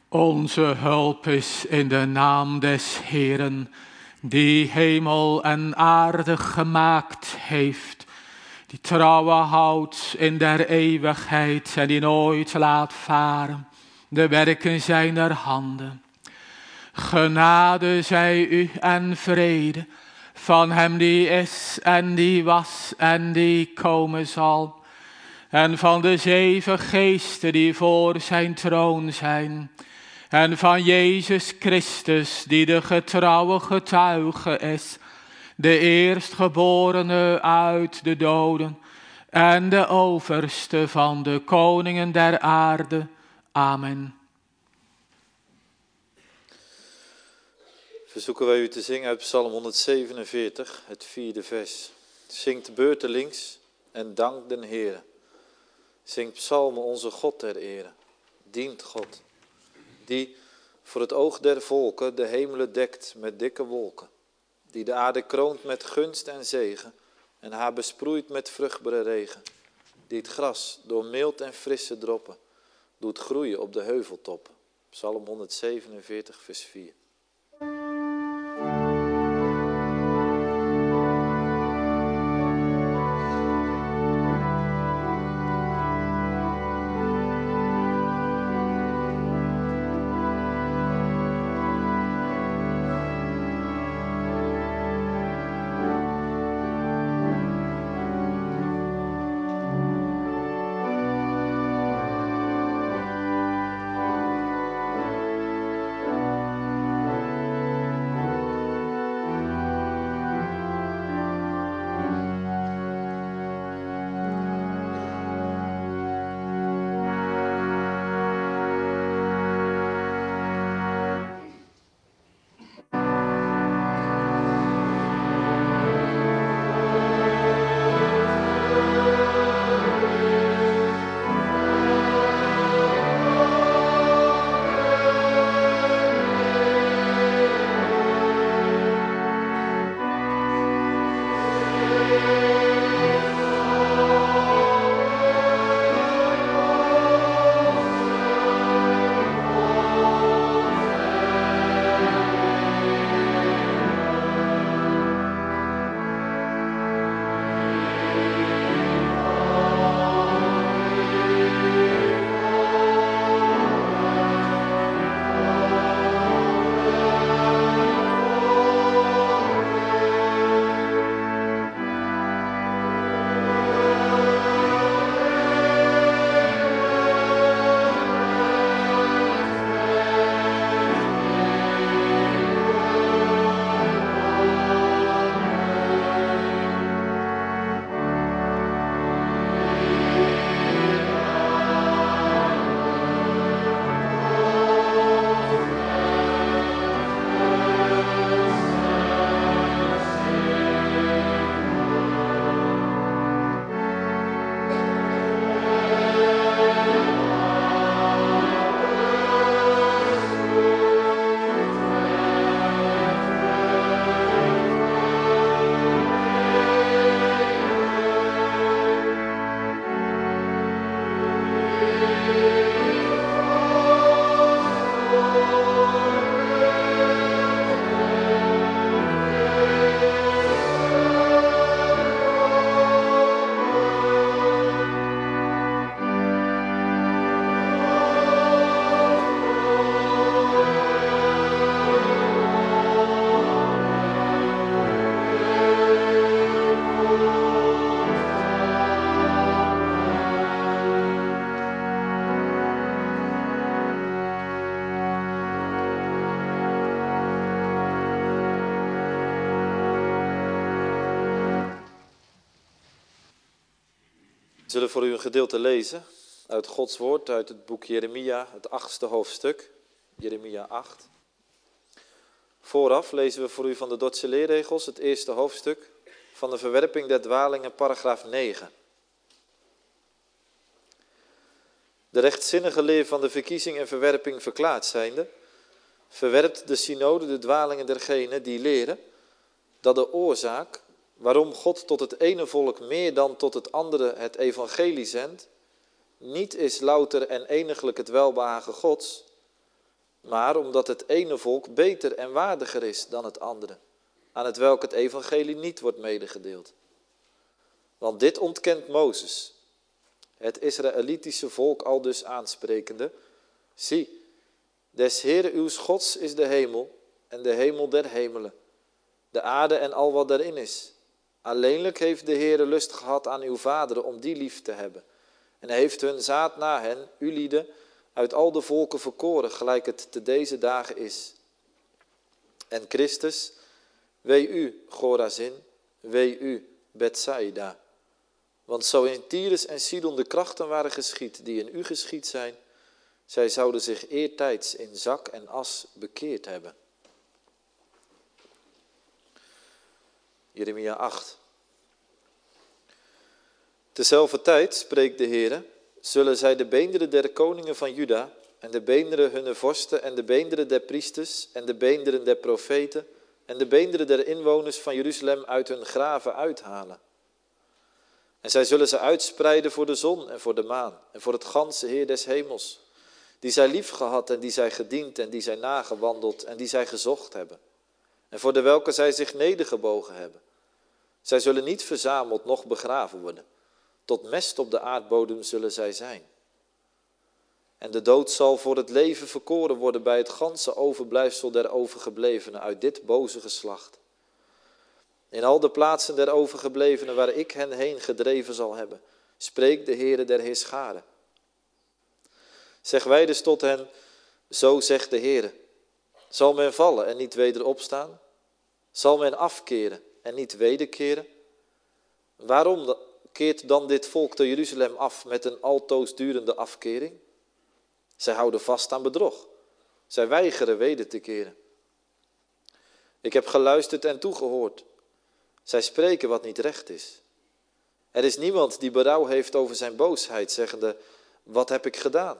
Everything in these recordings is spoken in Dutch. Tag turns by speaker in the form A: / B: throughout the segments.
A: Onze hulp is in de naam des Heeren, die hemel en aarde gemaakt heeft, die trouwen houdt in der eeuwigheid en die nooit laat varen de werken zijner handen. Genade zij u en vrede van hem die is en die was en die komen zal, en van de 7 geesten die voor zijn troon zijn, en van Jezus Christus die de getrouwe getuige is, de eerstgeborene uit de doden en de overste van de koningen der aarde. Amen.
B: Verzoeken wij u te zingen uit Psalm 147, het 4e vers. Zingt beurtelings en dank den Heere. Zingt psalmen onze God ter ere. Dient God, die voor het oog der volken de hemelen dekt met dikke wolken. Die de aarde kroont met gunst en zegen en haar besproeit met vruchtbare regen. Die het gras door mild en frisse droppen doet groeien op de heuveltoppen. Psalm 147 vers 4. We zullen voor u een gedeelte lezen uit Gods woord, uit het boek Jeremia, het 8e hoofdstuk, Jeremia 8. Vooraf lezen we voor u van de Dordtse leerregels het eerste hoofdstuk van de verwerping der dwalingen, paragraaf 9. De rechtzinnige leer van de verkiezing en verwerping verklaard zijnde, verwerpt de synode de dwalingen dergenen die leren dat de oorzaak waarom God tot het ene volk meer dan tot het andere het evangelie zendt, niet is louter en eniglijk het welbehagen Gods, maar omdat het ene volk beter en waardiger is dan het andere, aan het welk het evangelie niet wordt medegedeeld. Want dit ontkent Mozes, het Israëlitische volk aldus aansprekende: zie, des Heere uws Gods is de hemel en de hemel der hemelen, de aarde en al wat daarin is. Alleenlijk heeft de Heere lust gehad aan uw vaderen om die lief te hebben. En hij heeft hun zaad na hen, u lieden, uit al de volken verkoren, gelijk het te deze dagen is. En Christus, wee u, Chorazin, wee u, Bethsaida. Want zo in Tyrus en Sidon de krachten waren geschied die in u geschied zijn, zij zouden zich eertijds in zak en as bekeerd hebben. Jeremia 8. Tezelfde tijd, spreekt de Heere, zullen zij de beenderen der koningen van Juda en de beenderen hunner vorsten en de beenderen der priesters en de beenderen der profeten en de beenderen der inwoners van Jeruzalem uit hun graven uithalen. En zij zullen ze uitspreiden voor de zon en voor de maan en voor het ganse Heer des hemels, die zij lief gehad en die zij gediend en die zij nagewandeld en die zij gezocht hebben. En voor de welke zij zich nedergebogen hebben. Zij zullen niet verzameld noch begraven worden. Tot mest op de aardbodem zullen zij zijn. En de dood zal voor het leven verkoren worden bij het ganse overblijfsel der overgeblevenen uit dit boze geslacht. In al de plaatsen der overgeblevenen waar ik hen heen gedreven zal hebben, spreekt de Heere der Heerscharen. Zeg wij dus tot hen, zo zegt de Heere. Zal men vallen en niet weder opstaan? Zal men afkeren en niet wederkeren? Waarom keert dan dit volk te Jeruzalem af met een altoos durende afkering? Zij houden vast aan bedrog. Zij weigeren weder te keren. Ik heb geluisterd en toegehoord. Zij spreken wat niet recht is. Er is niemand die berouw heeft over zijn boosheid, zeggende, wat heb ik gedaan?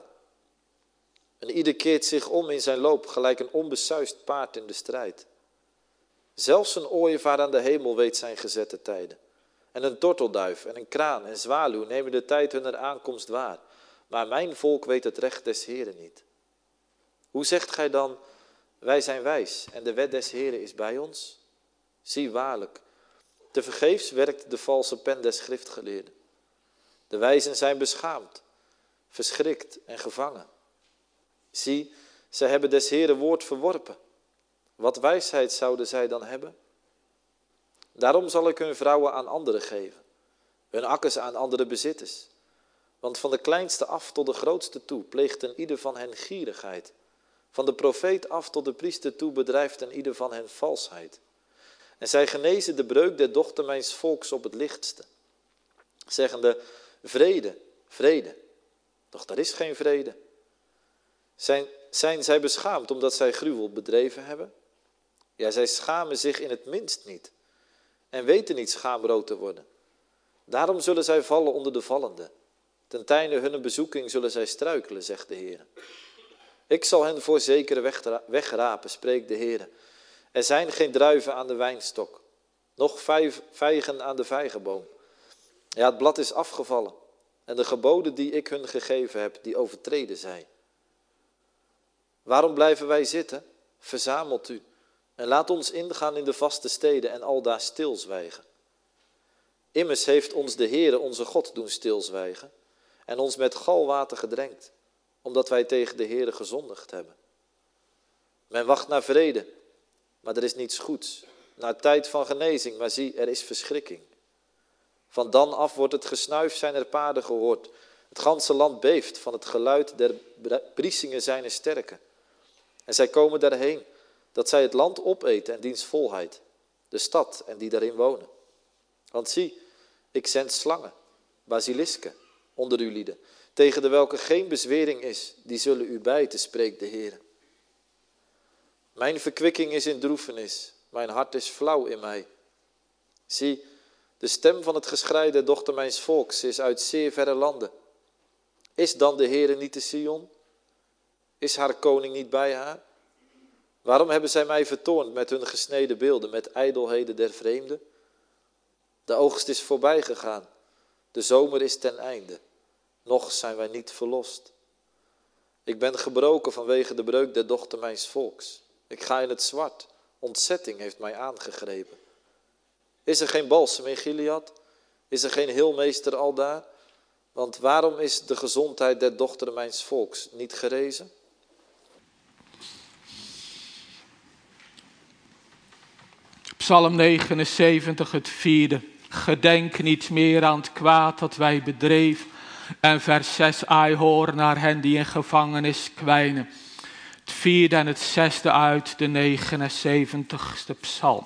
B: En ieder keert zich om in zijn loop, gelijk een onbesuist paard in de strijd. Zelfs een ooievaar aan de hemel weet zijn gezette tijden. En een tortelduif en een kraan en zwaluw nemen de tijd hunner aankomst waar. Maar mijn volk weet het recht des Heeren niet. Hoe zegt gij dan, wij zijn wijs en de wet des Heeren is bij ons? Zie waarlijk, tevergeefs werkt de valse pen des schriftgeleerden. De wijzen zijn beschaamd, verschrikt en gevangen. Zie, zij hebben des Heeren woord verworpen. Wat wijsheid zouden zij dan hebben? Daarom zal ik hun vrouwen aan anderen geven, hun akkers aan andere bezitters. Want van de kleinste af tot de grootste toe pleegt een ieder van hen gierigheid. Van de profeet af tot de priester toe bedrijft een ieder van hen valsheid. En zij genezen de breuk der dochter mijns volks op het lichtste. Zeggende, vrede, vrede. Doch er is geen vrede. Zijn zij beschaamd omdat zij gruwel bedreven hebben? Ja, zij schamen zich in het minst niet. En weten niet schaamrood te worden. Daarom zullen zij vallen onder de vallenden. Ten tijde hunne bezoeking zullen zij struikelen, zegt de Heer. Ik zal hen voor zekere wegrapen, spreekt de Heer. Er zijn geen druiven aan de wijnstok, noch vijgen aan de vijgenboom. Ja, het blad is afgevallen. En de geboden die ik hun gegeven heb, die overtreden zij. Waarom blijven wij zitten? Verzamelt u. En laat ons ingaan in de vaste steden en aldaar stilzwijgen. Immers heeft ons de Heere, onze God, doen stilzwijgen en ons met galwater gedrenkt, omdat wij tegen de Heere gezondigd hebben. Men wacht naar vrede, maar er is niets goeds. Naar tijd van genezing, maar zie, er is verschrikking. Van dan af wordt het gesnuif zijner paarden gehoord. Het ganse land beeft van het geluid der briesingen zijner sterken. En zij komen daarheen, dat zij het land opeten en diens volheid, de stad en die daarin wonen. Want zie, ik zend slangen, basilisken, onder uw lieden, tegen de welke geen bezwering is, die zullen u bijten, spreekt de Heer. Mijn verkwikking is in droefenis, mijn hart is flauw in mij. Zie, de stem van het geschrei der dochter mijns volks is uit zeer verre landen. Is dan de Heere niet te Sion? Is haar koning niet bij haar? Waarom hebben zij mij vertoornd met hun gesneden beelden, met ijdelheden der vreemden? De oogst is voorbij gegaan, de zomer is ten einde, nog zijn wij niet verlost. Ik ben gebroken vanwege de breuk der dochter mijns volks. Ik ga in het zwart. Ontzetting heeft mij aangegrepen. Is er geen balsem in Gilead? Is er geen heelmeester aldaar? Want waarom is de gezondheid der dochter mijns volks niet gerezen?
A: Psalm 79, het 4e. Gedenk niet meer aan het kwaad dat wij bedreven. En vers 6, ai hoor naar hen die in gevangenis kwijnen. Het 4e en het 6e uit de 79ste psalm.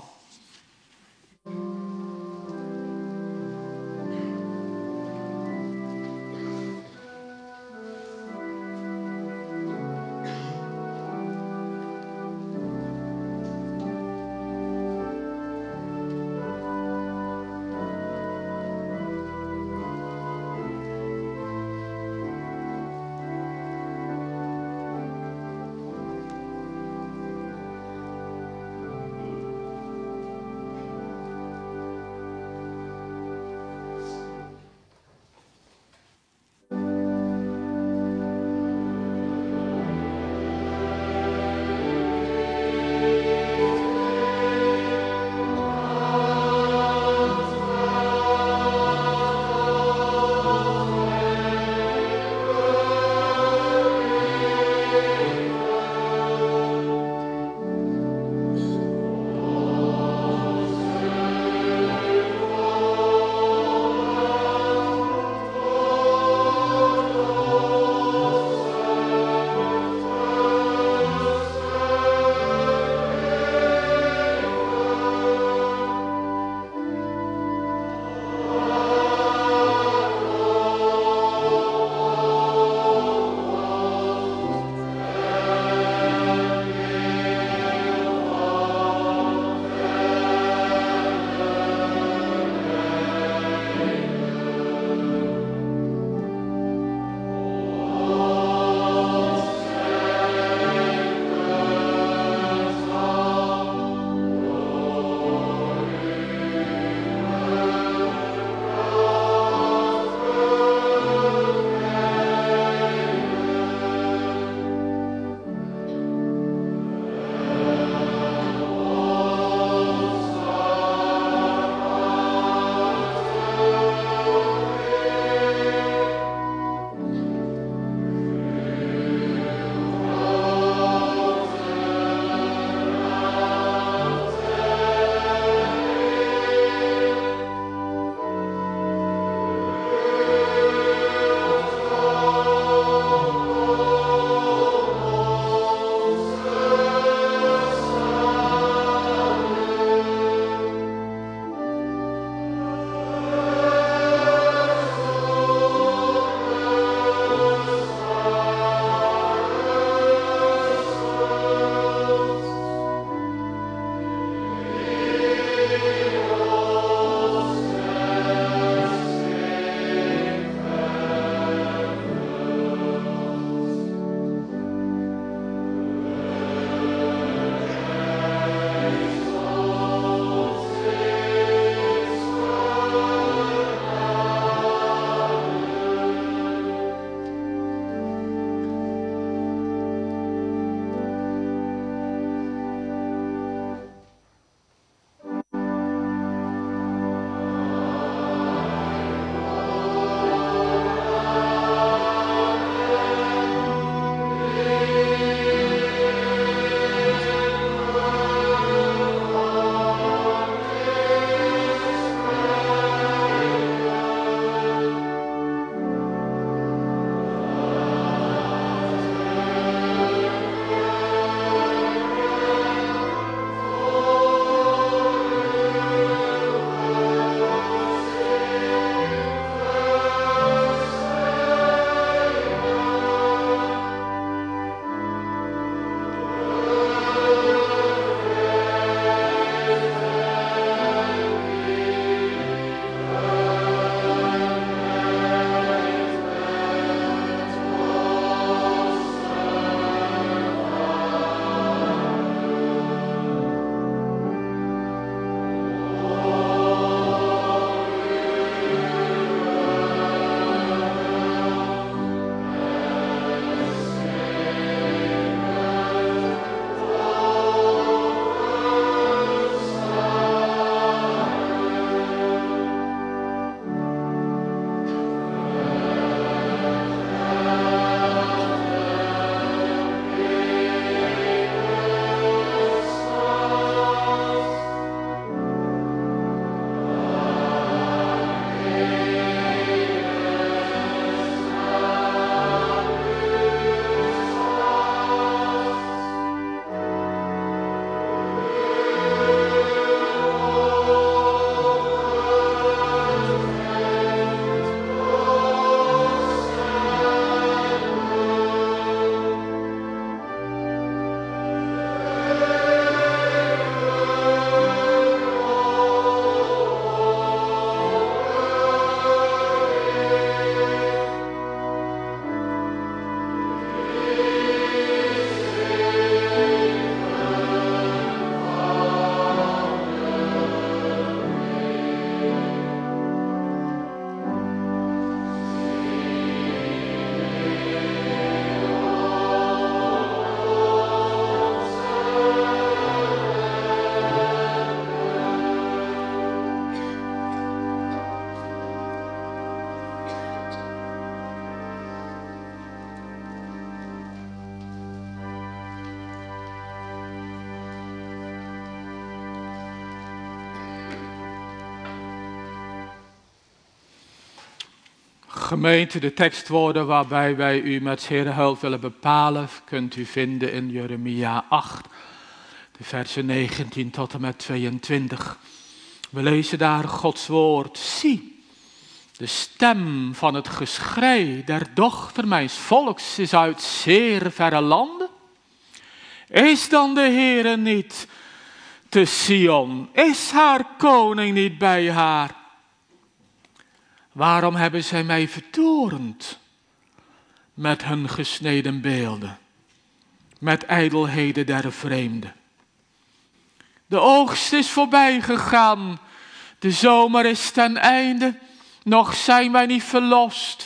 A: Gemeente, de tekstwoorden waarbij wij u met Heere hulp willen bepalen, kunt u vinden in Jeremia 8, de versen 19 tot en met 22. We lezen daar Gods woord. Zie, de stem van het geschrei der dochter mijns volks is uit zeer verre landen. Is dan de Heere niet te Sion? Is haar koning niet bij haar? Waarom hebben zij mij vertorend met hun gesneden beelden, met ijdelheden der vreemden? De oogst is voorbij gegaan, de zomer is ten einde, nog zijn wij niet verlost.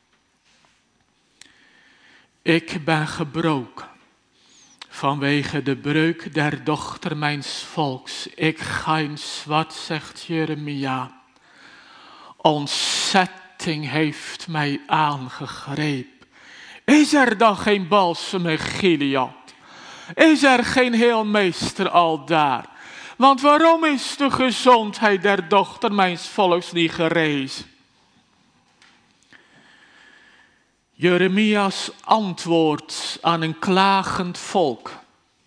A: Ik ben gebroken vanwege de breuk der dochter mijns volks. Ik gijns wat, zegt Jeremia. Ontzetting heeft mij aangegrepen. Is er dan geen balsem in Gilead? Is er geen heelmeester al daar? Want waarom is de gezondheid der dochter mijns volks niet gerezen? Jeremia's antwoord aan een klagend volk.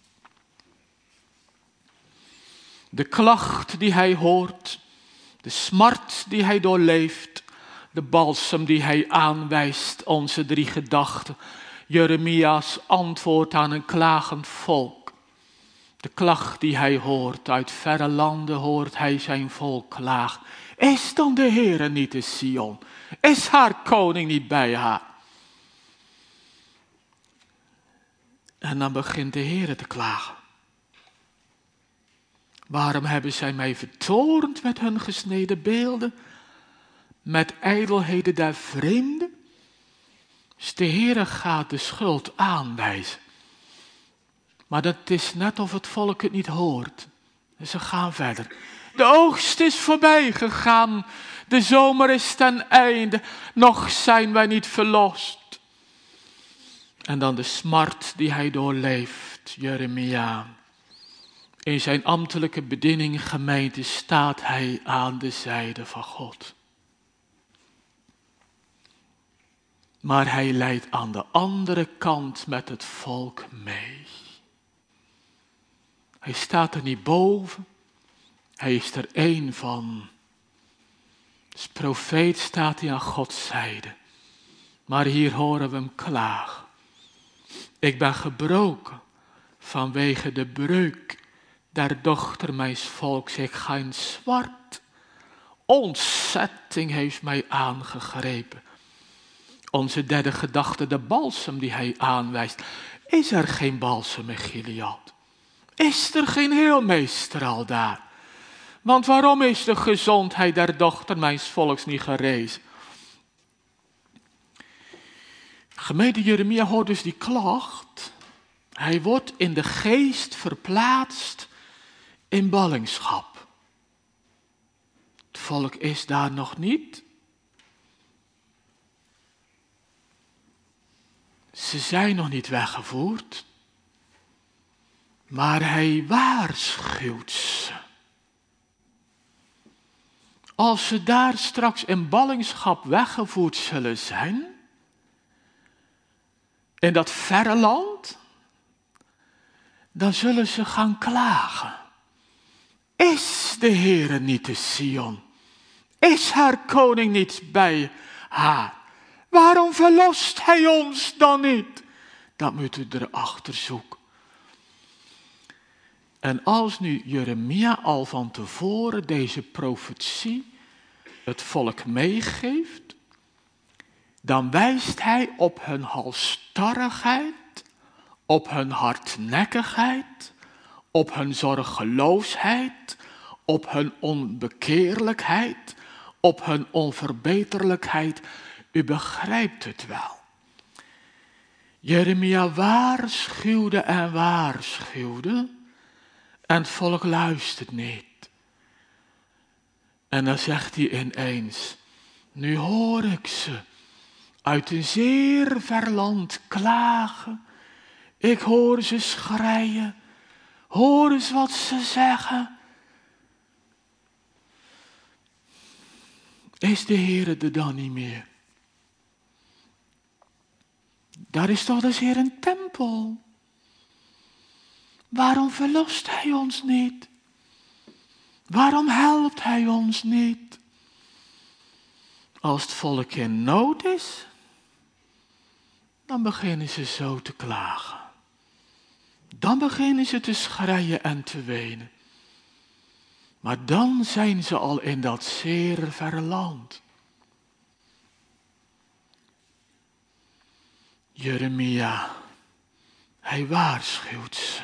A: De klacht die hij hoort, de smart die hij doorleeft, de balsem die hij aanwijst, onze 3 gedachten. Jeremia's antwoord aan een klagend volk. De klacht die hij hoort, uit verre landen hoort hij zijn volk klagen. Is dan de Heere niet in Sion? Is haar koning niet bij haar? En dan begint de Heere te klagen. Waarom hebben zij mij vertorend met hun gesneden beelden, met ijdelheden der vreemden? Dus de Heere gaat de schuld aanwijzen. Maar dat is net of het volk het niet hoort. Dus ze gaan verder. De oogst is voorbij gegaan, de zomer is ten einde, nog zijn wij niet verlost. En dan de smart die hij doorleeft, Jeremia. In zijn ambtelijke bediening, gemeente, staat hij aan de zijde van God. Maar hij leidt aan de andere kant met het volk mee. Hij staat er niet boven. Hij is er één van. Als profeet staat hij aan Gods zijde. Maar hier horen we hem klagen. Ik ben gebroken vanwege de breuk der dochter mijns volks. Ik ga in zwart. Ontzetting heeft mij aangegrepen. Onze 3e gedachte, de balsem die hij aanwijst. Is er geen balsem in Gilead? Is er geen heelmeester al daar? Want waarom is de gezondheid der dochter mijns volks niet gerezen? Gemeente, Jeremia hoort dus die klacht. Hij wordt in de geest verplaatst in ballingschap. Het volk is daar nog niet. Ze zijn nog niet weggevoerd. Maar hij waarschuwt ze. Als ze daar straks in ballingschap weggevoerd zullen zijn, in dat verre land, dan zullen ze gaan klagen. Is de Heere niet te Sion? Is haar koning niet bij haar? Waarom verlost hij ons dan niet? Dat moet u erachter zoeken. En als nu Jeremia al van tevoren deze profetie het volk meegeeft, dan wijst hij op hun halsstarrigheid, op hun hardnekkigheid, op hun zorgeloosheid, op hun onbekeerlijkheid, op hun onverbeterlijkheid. U begrijpt het wel. Jeremia waarschuwde en waarschuwde en het volk luistert niet. En dan zegt hij ineens, nu hoor ik ze uit een zeer ver land klagen. Ik hoor ze schreien. Hoor eens wat ze zeggen. Is de Heere er dan niet meer? Daar is toch dus Heer een tempel. Waarom verlost Hij ons niet? Waarom helpt Hij ons niet? Als het volk in nood is, dan beginnen ze zo te klagen. Dan beginnen ze te schreien en te wenen. Maar dan zijn ze al in dat zeer verre land. Jeremia, hij waarschuwt ze.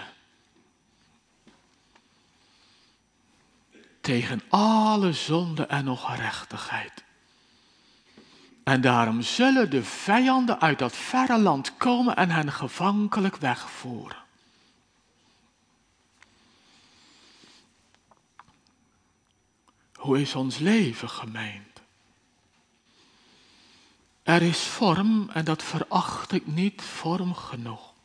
A: Tegen alle zonde en ongerechtigheid. En daarom zullen de vijanden uit dat verre land komen en hen gevankelijk wegvoeren. Hoe is ons leven, gemeente? Er is vorm, en dat veracht ik niet, vorm genoeg.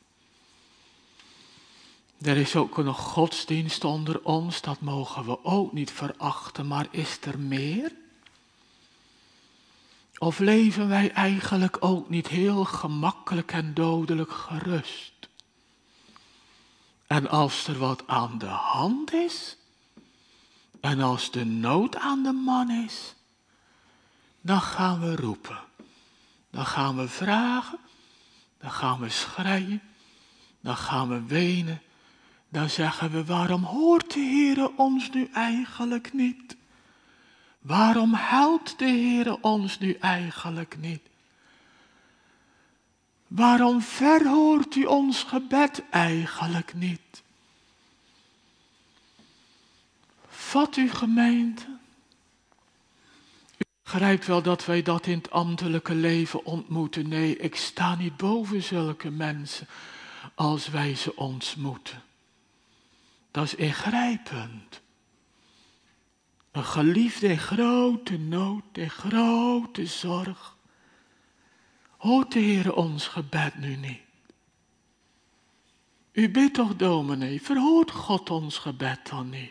A: Er is ook nog godsdienst onder ons, dat mogen we ook niet verachten, maar is er meer? Of leven wij eigenlijk ook niet heel gemakkelijk en dodelijk gerust? En als er wat aan de hand is, en als de nood aan de man is, dan gaan we roepen. Dan gaan we vragen, dan gaan we schreien, dan gaan we wenen. Dan zeggen we, waarom hoort de Heere ons nu eigenlijk niet? Waarom helpt de Heere ons nu eigenlijk niet? Waarom verhoort u ons gebed eigenlijk niet? Vat u, gemeente. U begrijpt wel dat wij dat in het ambtelijke leven ontmoeten. Nee, ik sta niet boven zulke mensen als wij ze ontmoeten. Dat is ingrijpend. Een geliefde in grote nood, in grote zorg. Hoort de Heer ons gebed nu niet? U bidt toch, dominee, verhoort God ons gebed dan niet?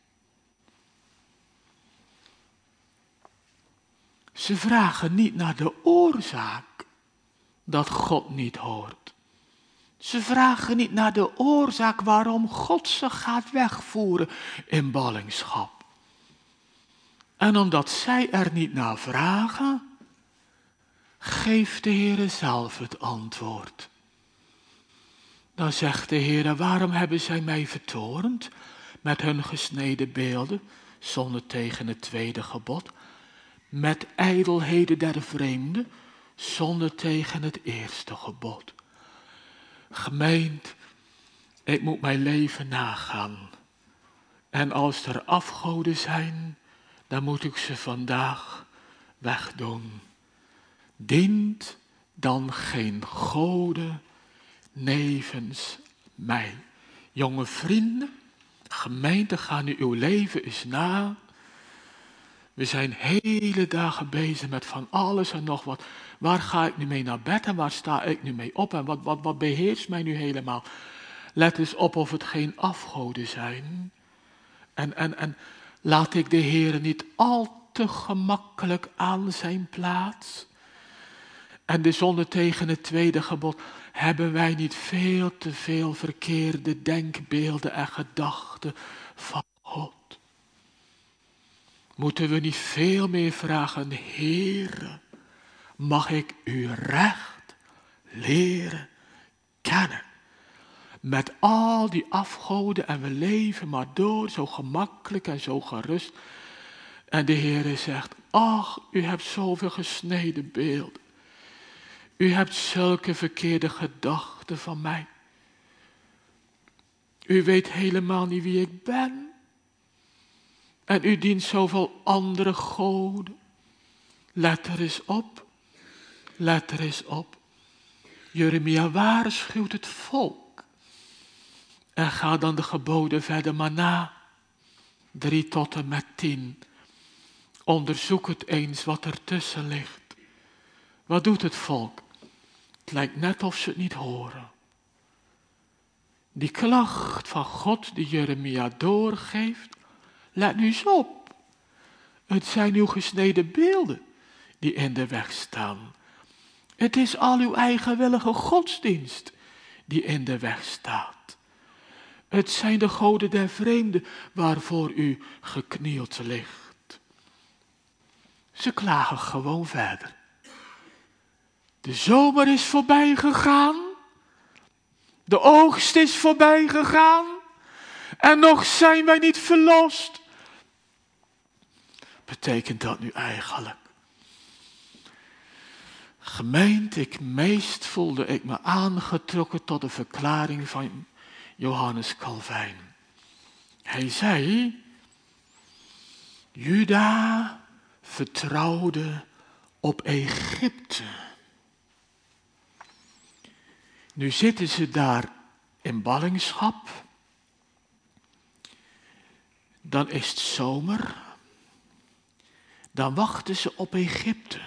A: Ze vragen niet naar de oorzaak dat God niet hoort. Ze vragen niet naar de oorzaak waarom God ze gaat wegvoeren in ballingschap. En omdat zij er niet naar vragen, geeft de Heere zelf het antwoord. Dan zegt de Heere, waarom hebben zij mij vertoornd met hun gesneden beelden, zonde tegen het tweede gebod, met ijdelheden der vreemden, zonde tegen het eerste gebod. Gemeente, ik moet mijn leven nagaan. En als er afgoden zijn, dan moet ik ze vandaag wegdoen. Dient dan geen goden nevens mij. Jonge vrienden, gemeente, ga nu uw leven eens na. We zijn hele dagen bezig met van alles en nog wat. Waar ga ik nu mee naar bed en waar sta ik nu mee op? En wat beheerst mij nu helemaal? Let eens op of het geen afgoden zijn. En laat ik de Heer niet al te gemakkelijk aan zijn plaats. En de zonde tegen het tweede gebod. Hebben wij niet veel te veel verkeerde denkbeelden en gedachten van God? Moeten we niet veel meer vragen, Heere, mag ik uw recht leren kennen? Met al die afgoden en we leven maar door, zo gemakkelijk en zo gerust. En de Heere zegt, ach, u hebt zoveel gesneden beelden. U hebt zulke verkeerde gedachten van mij. U weet helemaal niet wie ik ben. En u dient zoveel andere goden. Let er eens op. Let er eens op. Jeremia waarschuwt het volk. En ga dan de geboden verder maar na. 3 tot en met 10. Onderzoek het eens wat ertussen ligt. Wat doet het volk? Het lijkt net of ze het niet horen. Die klacht van God die Jeremia doorgeeft. Let nu eens op. Het zijn uw gesneden beelden die in de weg staan. Het is al uw eigenwillige godsdienst die in de weg staat. Het zijn de goden der vreemden waarvoor u geknield ligt. Ze klagen gewoon verder. De zomer is voorbij gegaan. De oogst is voorbij gegaan. En nog zijn wij niet verlost. Betekent dat nu eigenlijk? Gemeente, meest voelde ik me aangetrokken tot de verklaring van Johannes Calvijn. Hij zei, Juda vertrouwde op Egypte. Nu zitten ze daar in ballingschap. Dan is het zomer. Dan wachten ze op Egypte.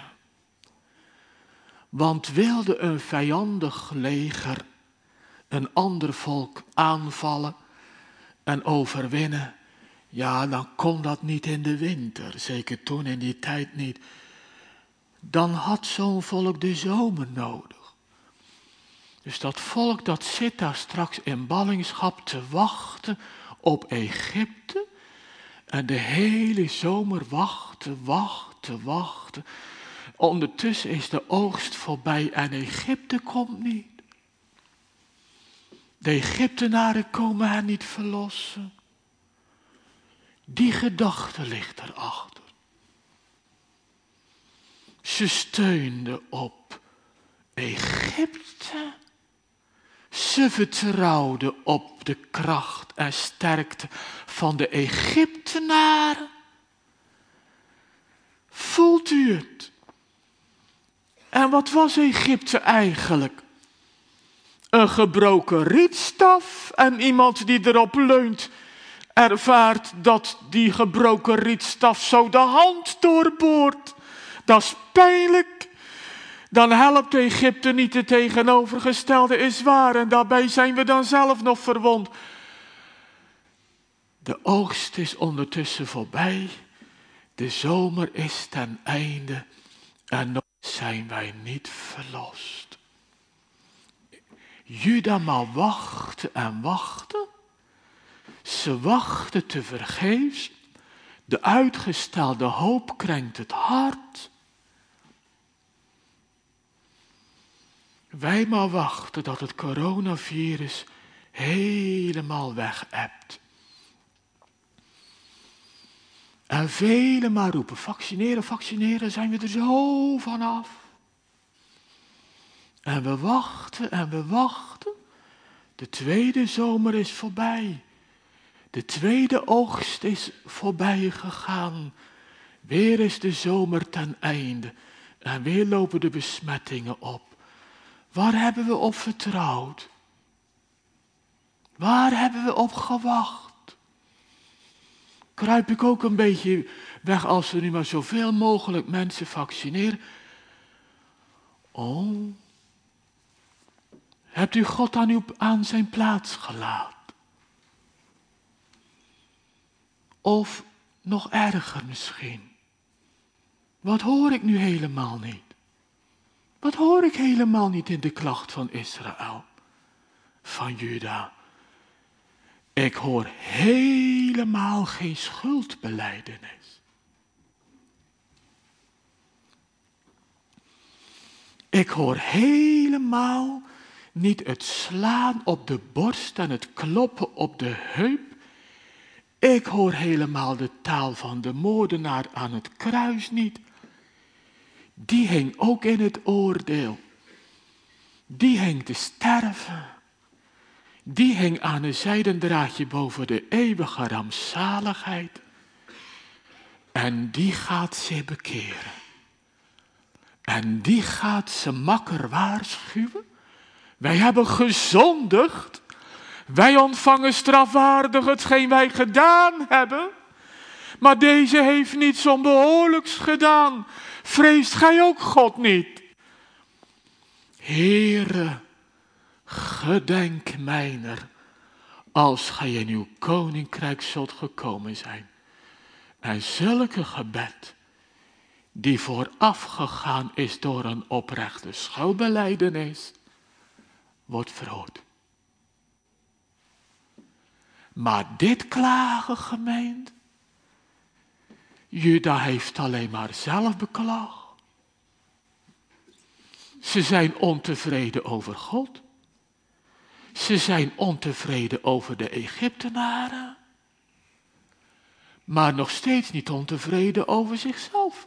A: Want wilde een vijandig leger een ander volk aanvallen en overwinnen, ja, dan kon dat niet in de winter, zeker toen in die tijd niet. Dan had zo'n volk de zomer nodig. Dus dat volk dat zit daar straks in ballingschap te wachten op Egypte en de hele zomer wachten. Ondertussen is de oogst voorbij en Egypte komt niet. De Egyptenaren komen haar niet verlossen. Die gedachte ligt erachter. Ze steunde op Egypte. Ze vertrouwde op de kracht en sterkte van de Egyptenaren. Voelt u het? En wat was Egypte eigenlijk? Een gebroken rietstaf en iemand die erop leunt ervaart dat die gebroken rietstaf zo de hand doorboort. Dat is pijnlijk. Dan helpt Egypte niet, de tegenovergestelde is waar en daarbij zijn we dan zelf nog verwond. De oogst is ondertussen voorbij. De zomer is ten einde en nog zijn wij niet verlost. Juda maar wachten en wachten. Ze wachten tevergeefs. De uitgestelde hoop krenkt het hart. Wij maar wachten dat het coronavirus helemaal weg ebt. En velen maar roepen, vaccineren, zijn we er zo vanaf. En we wachten. De tweede zomer is voorbij. De tweede oogst is voorbij gegaan. Weer is de zomer ten einde. En weer lopen de besmettingen op. Waar hebben we op vertrouwd? Waar hebben we op gewacht? Kruip ik ook een beetje weg als we nu maar zoveel mogelijk mensen vaccineren? Oh, hebt u God aan zijn plaats gelaten? Of nog erger misschien? Wat hoor ik nu helemaal niet? Wat hoor ik helemaal niet in de klacht van Israël, van Juda? Ik hoor helemaal geen schuldbelijdenis. Ik hoor helemaal niet het slaan op de borst en het kloppen op de heup. Ik hoor helemaal de taal van de moordenaar aan het kruis niet. Die hing ook in het oordeel. Die hing te sterven. Die hing aan een zijden draadje boven de eeuwige rampzaligheid. En die gaat zich bekeren. En die gaat zijn makker waarschuwen. Wij hebben gezondigd. Wij ontvangen strafwaardig hetgeen wij gedaan hebben. Maar deze heeft niets onbehoorlijks gedaan. Vreest gij ook God niet? Heere, gedenk mijner, als gij in uw koninkrijk zult gekomen zijn. En zulke gebed, die voorafgegaan is door een oprechte schuldbelijdenis, wordt verhoord. Maar dit klagen, gemeente, Juda heeft alleen maar zelf beklaagd. Ze zijn ontevreden over God. Ze zijn ontevreden over de Egyptenaren. Maar nog steeds niet ontevreden over zichzelf.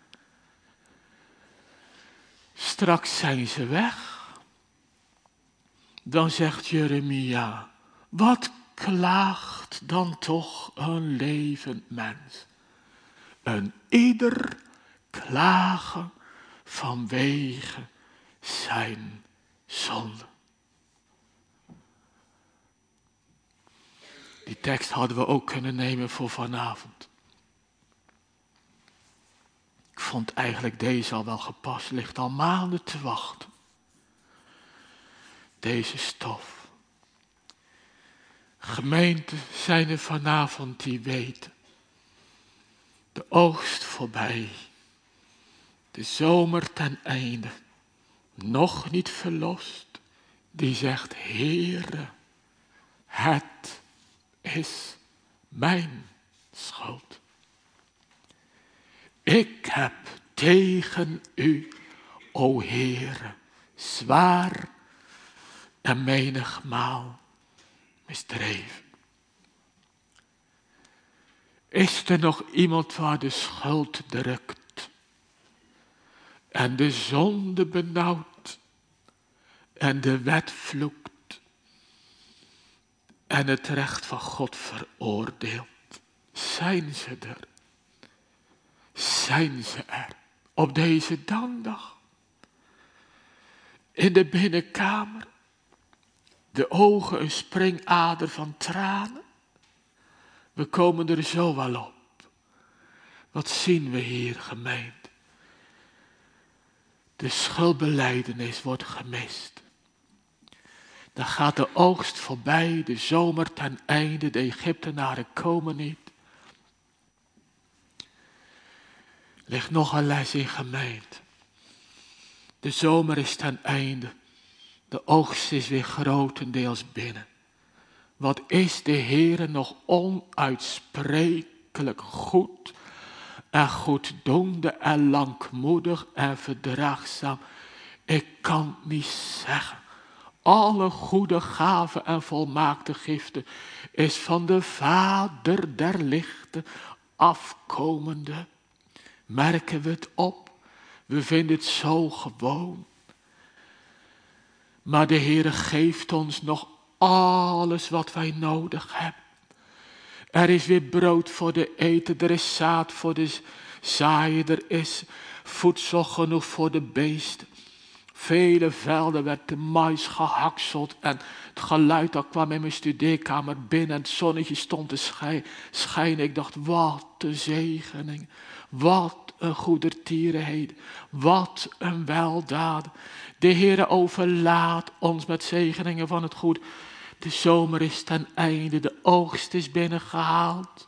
A: Straks zijn ze weg. Dan zegt Jeremia, wat klaagt dan toch een levend mens? Een ieder klagen vanwege zijn zonde. Die tekst hadden we ook kunnen nemen voor vanavond. Ik vond eigenlijk deze al wel gepast, ligt al maanden te wachten. Deze stof. Gemeenten zijn er vanavond die weten. De oogst voorbij. De zomer ten einde. Nog niet verlost. Die zegt, Heere, het is mijn schuld. Ik heb tegen u, o Heere, zwaar en menigmaal misdreven. Is er nog iemand waar de schuld drukt en de zonde benauwt en de wet vloekt en het recht van God veroordeelt? Zijn ze er? Zijn ze er op deze dankdag? In de binnenkamer, de ogen een springader van tranen. We komen er zo wel op. Wat zien we hier, gemeente? De schuldbelijdenis wordt gemist. Dan gaat de oogst voorbij, de zomer ten einde, de Egyptenaren komen niet. Ligt nog een les in, gemeente. De zomer is ten einde. De oogst is weer grotendeels binnen. Wat is de Heere nog onuitsprekelijk goed en goeddoende en langmoedig en verdraagzaam. Ik kan niet zeggen. Alle goede gaven en volmaakte giften is van de Vader der lichten afkomende. Merken we het op? We vinden het zo gewoon. Maar de Heere geeft ons nog alles wat wij nodig hebben. Er is weer brood voor de eten, er is zaad voor de zaaien, er is voedsel genoeg voor de beesten. Vele velden werd de mais gehakseld en het geluid dat kwam in mijn studeerkamer binnen en het zonnetje stond te schijnen. Ik dacht, wat een zegening, wat een goedertierenheid, wat een weldaad. De Heere overlaat ons met zegeningen van het goed. De zomer is ten einde, de oogst is binnengehaald.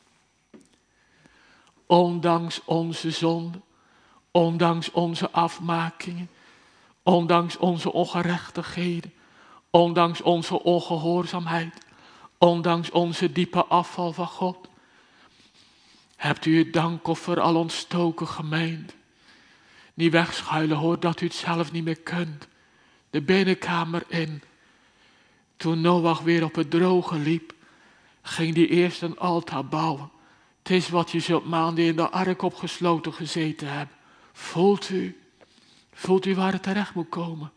A: Ondanks onze zonde, ondanks onze afmakingen, ondanks onze ongerechtigheden, ondanks onze ongehoorzaamheid, ondanks onze diepe afval van God. Hebt u het dankoffer al ontstoken, gemeente? Niet wegschuilen, hoor, dat u het zelf niet meer kunt. De binnenkamer in. Toen Noach weer op het droge liep, ging hij eerst een altaar bouwen. Het is wat je zult maanden in de ark opgesloten gezeten hebben. Voelt u waar het terecht moet komen?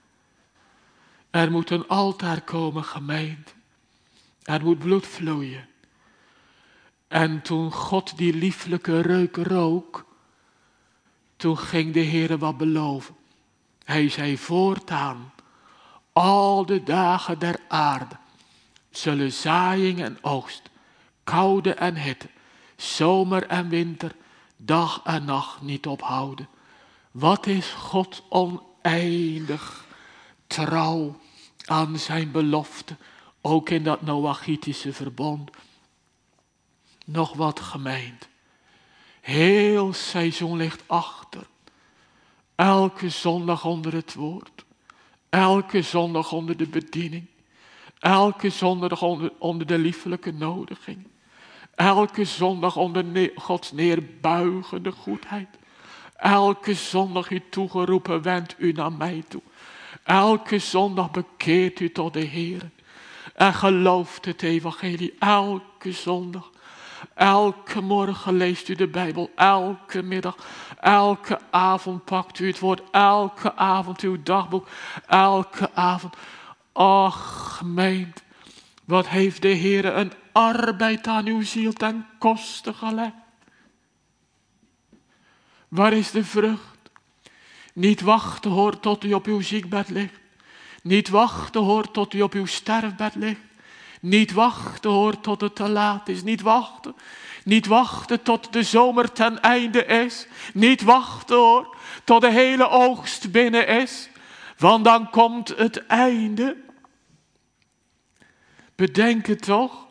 A: Er moet een altaar komen, gemeente. Er moet bloed vloeien. En toen God die lieflijke reuk rook, toen ging de Heere wat beloven. Hij zei voortaan, al de dagen der aarde zullen zaaiing en oogst, koude en hitte, zomer en winter, dag en nacht niet ophouden. Wat is God oneindig trouw aan zijn belofte, ook in dat Noachitische verbond. Nog wat, gemeente. Heel seizoen ligt achter. Elke zondag onder het woord. Elke zondag onder de bediening. Elke zondag onder de liefelijke nodiging. Elke zondag onder Gods neerbuigende goedheid. Elke zondag u toegeroepen, wendt u naar mij toe. Elke zondag bekeert u tot de Heer. En gelooft het evangelie. Elke zondag. Elke morgen leest u de Bijbel. Elke middag. Elke avond pakt u het woord. Elke avond uw dagboek. Elke avond. Och, gemeente. Wat heeft de Heer een arbeid aan uw ziel ten koste gelegd. Waar is de vrucht? Niet wachten hoor tot u op uw ziekbed ligt. Niet wachten hoor tot u op uw sterfbed ligt. Niet wachten hoor tot het te laat is. Niet wachten. Niet wachten tot de zomer ten einde is. Niet wachten hoor tot de hele oogst binnen is. Want dan komt het einde. Bedenk het toch.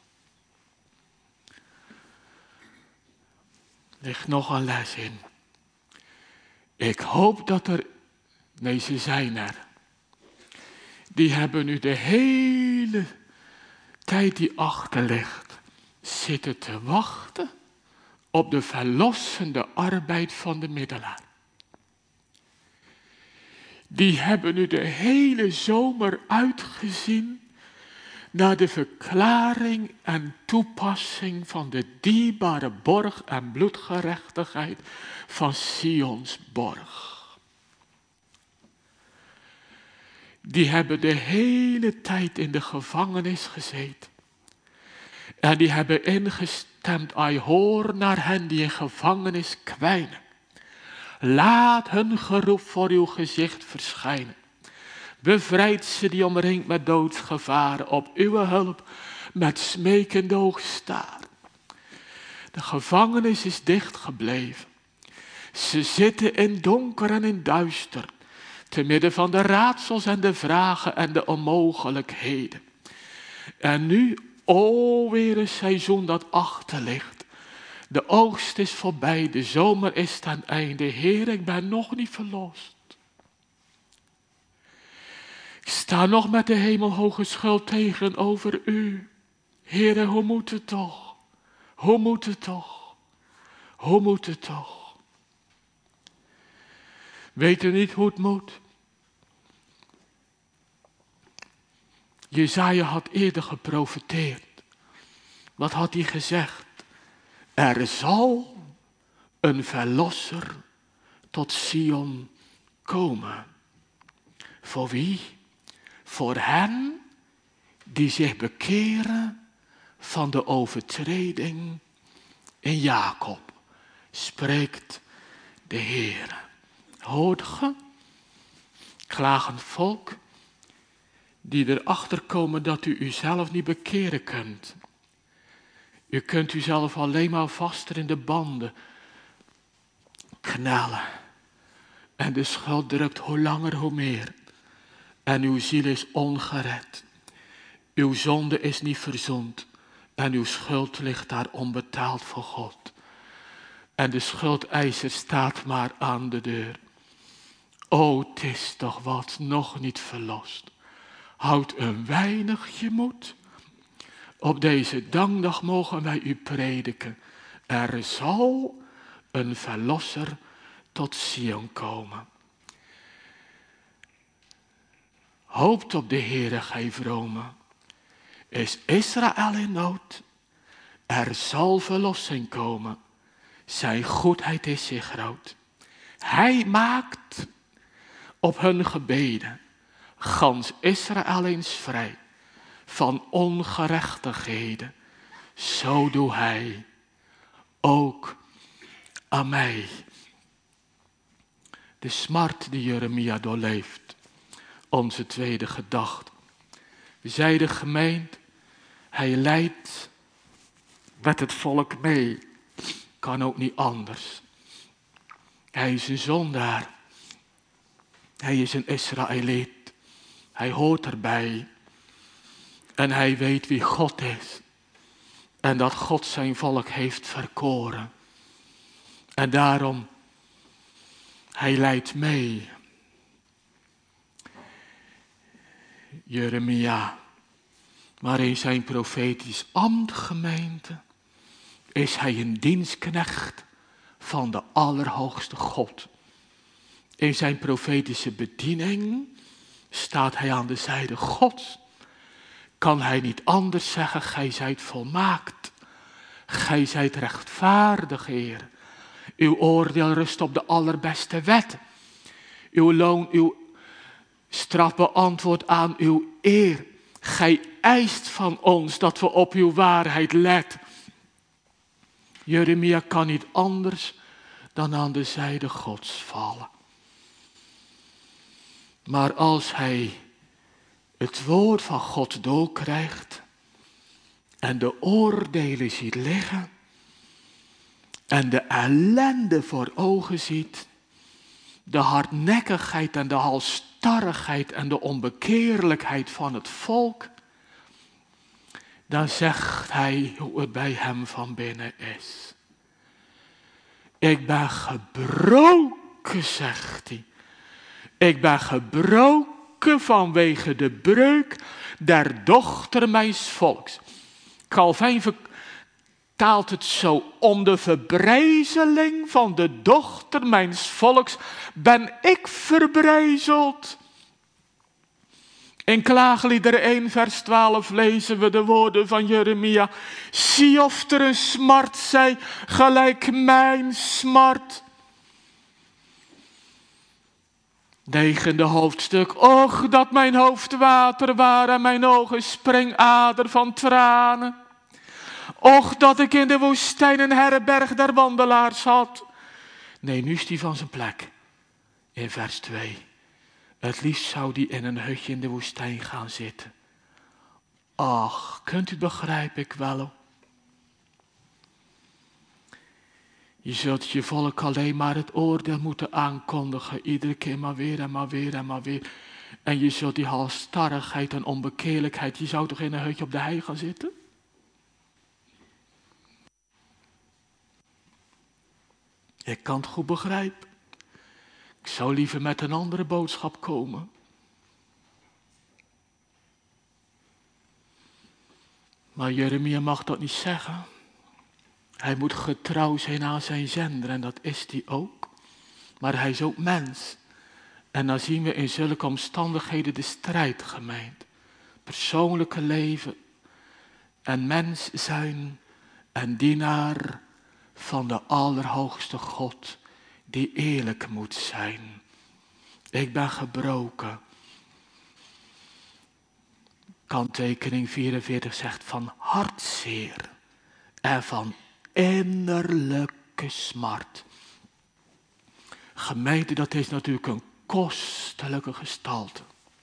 A: Er ligt nog een les in. Ik hoop dat er, nee ze zijn er. Die hebben nu de hele tijd die achter ligt zitten te wachten op de verlossende arbeid van de middelaar. Die hebben nu de hele zomer uitgezien naar de verklaring en toepassing van de dierbare borg en bloedgerechtigheid van Sions borg. Die hebben de hele tijd in de gevangenis gezeten. En die hebben ingestemd, ai hoor naar hen die in gevangenis kwijnen. Laat hun geroep voor uw gezicht verschijnen. Bevrijd ze die omringd met doodsgevaren, op uw hulp met smekende oog staren. De gevangenis is dicht gebleven. Ze zitten in donker en in duister, te midden van de raadsels en de vragen en de onmogelijkheden. En nu, weer een seizoen dat achter ligt. De oogst is voorbij, de zomer is ten einde. Heer, ik ben nog niet verlost. Ik sta nog met de hemelhoge schuld tegenover u. Heere, hoe moet het toch? Hoe moet het toch? Hoe moet het toch? Weet u niet hoe het moet? Jesaja had eerder geprofeteerd. Wat had hij gezegd? Er zal een verlosser tot Sion komen. Voor wie? Voor hen die zich bekeren van de overtreding in Jacob, spreekt de Heer. Hoort ge? Klagend volk die erachter komen dat u uzelf niet bekeren kunt. U kunt uzelf alleen maar vaster in de banden knellen. En de schuld drukt hoe langer hoe meer. En uw ziel is ongered. Uw zonde is niet verzoend. En uw schuld ligt daar onbetaald voor God. En de schuldeiser staat maar aan de deur. O, het is toch wat nog niet verlost. Houd een weinigje moed. Op deze dankdag mogen wij u prediken. Er zal een verlosser tot Sion komen. Hoopt op de Heere, gij vromen. Is Israël in nood? Er zal verlossing komen. Zijn goedheid is zeer groot. Hij maakt op hun gebeden gans Israël eens vrij van ongerechtigheden. Zo doe hij ook aan mij. De smart die Jeremia doorleeft. Onze tweede gedachte. We zeiden gemeend, hij leidt met het volk mee. Kan ook niet anders. Hij is een zondaar. Hij is een Israëliet. Hij hoort erbij. En hij weet wie God is. En dat God zijn volk heeft verkoren. En daarom, hij leidt mee. Jeremia, maar in zijn profetisch ambt, gemeente, is hij een dienstknecht van de Allerhoogste God. In zijn profetische bediening staat hij aan de zijde Gods. Kan hij niet anders zeggen, gij zijt volmaakt. Gij zijt rechtvaardig, Heer. Uw oordeel rust op de allerbeste wet. Uw loon, uw straf beantwoordt aan uw eer. Gij eist van ons dat we op uw waarheid letten. Jeremia kan niet anders dan aan de zijde Gods vallen. Maar als hij het woord van God doorkrijgt en de oordelen ziet liggen en de ellende voor ogen ziet, de hardnekkigheid en de halsstarrigheid en de onbekeerlijkheid van het volk, dan zegt hij hoe het bij hem van binnen is. Ik ben gebroken, zegt hij. Ik ben gebroken vanwege de breuk der dochter mijns volks. Calvijn vertaalt het zo: om de verbrijzeling van de dochter mijns volks ben ik verbrijzeld. In Klaagliederen 1 vers 12 lezen we de woorden van Jeremia. Zie of er een smart zij, gelijk mijn smart. 9e hoofdstuk. Och, dat mijn hoofd water waar en mijn ogen springader van tranen. Och, dat ik in de woestijn een herberg der wandelaars had. Nee, nu is die van zijn plek. In vers 2. Het liefst zou die in een hutje in de woestijn gaan zitten. Ach, kunt u begrijpen, ik wel. Je zult je volk alleen maar het oordeel moeten aankondigen. Iedere keer maar weer en maar weer en maar weer. En je zult die halsstarrigheid en onbekeerlijkheid. Je zou toch in een hutje op de hei gaan zitten? Ik kan het goed begrijpen. Ik zou liever met een andere boodschap komen. Maar Jeremia mag dat niet zeggen. Hij moet getrouw zijn aan zijn zender en dat is hij ook. Maar hij is ook mens. En dan zien we in zulke omstandigheden de strijd, gemeente. Persoonlijke leven en mens zijn en dienaar van de Allerhoogste God die eerlijk moet zijn. Ik ben gebroken. Kanttekening 44 zegt van hartzeer en van innerlijke smart. Gemeente, dat is natuurlijk een kostelijke gestalte.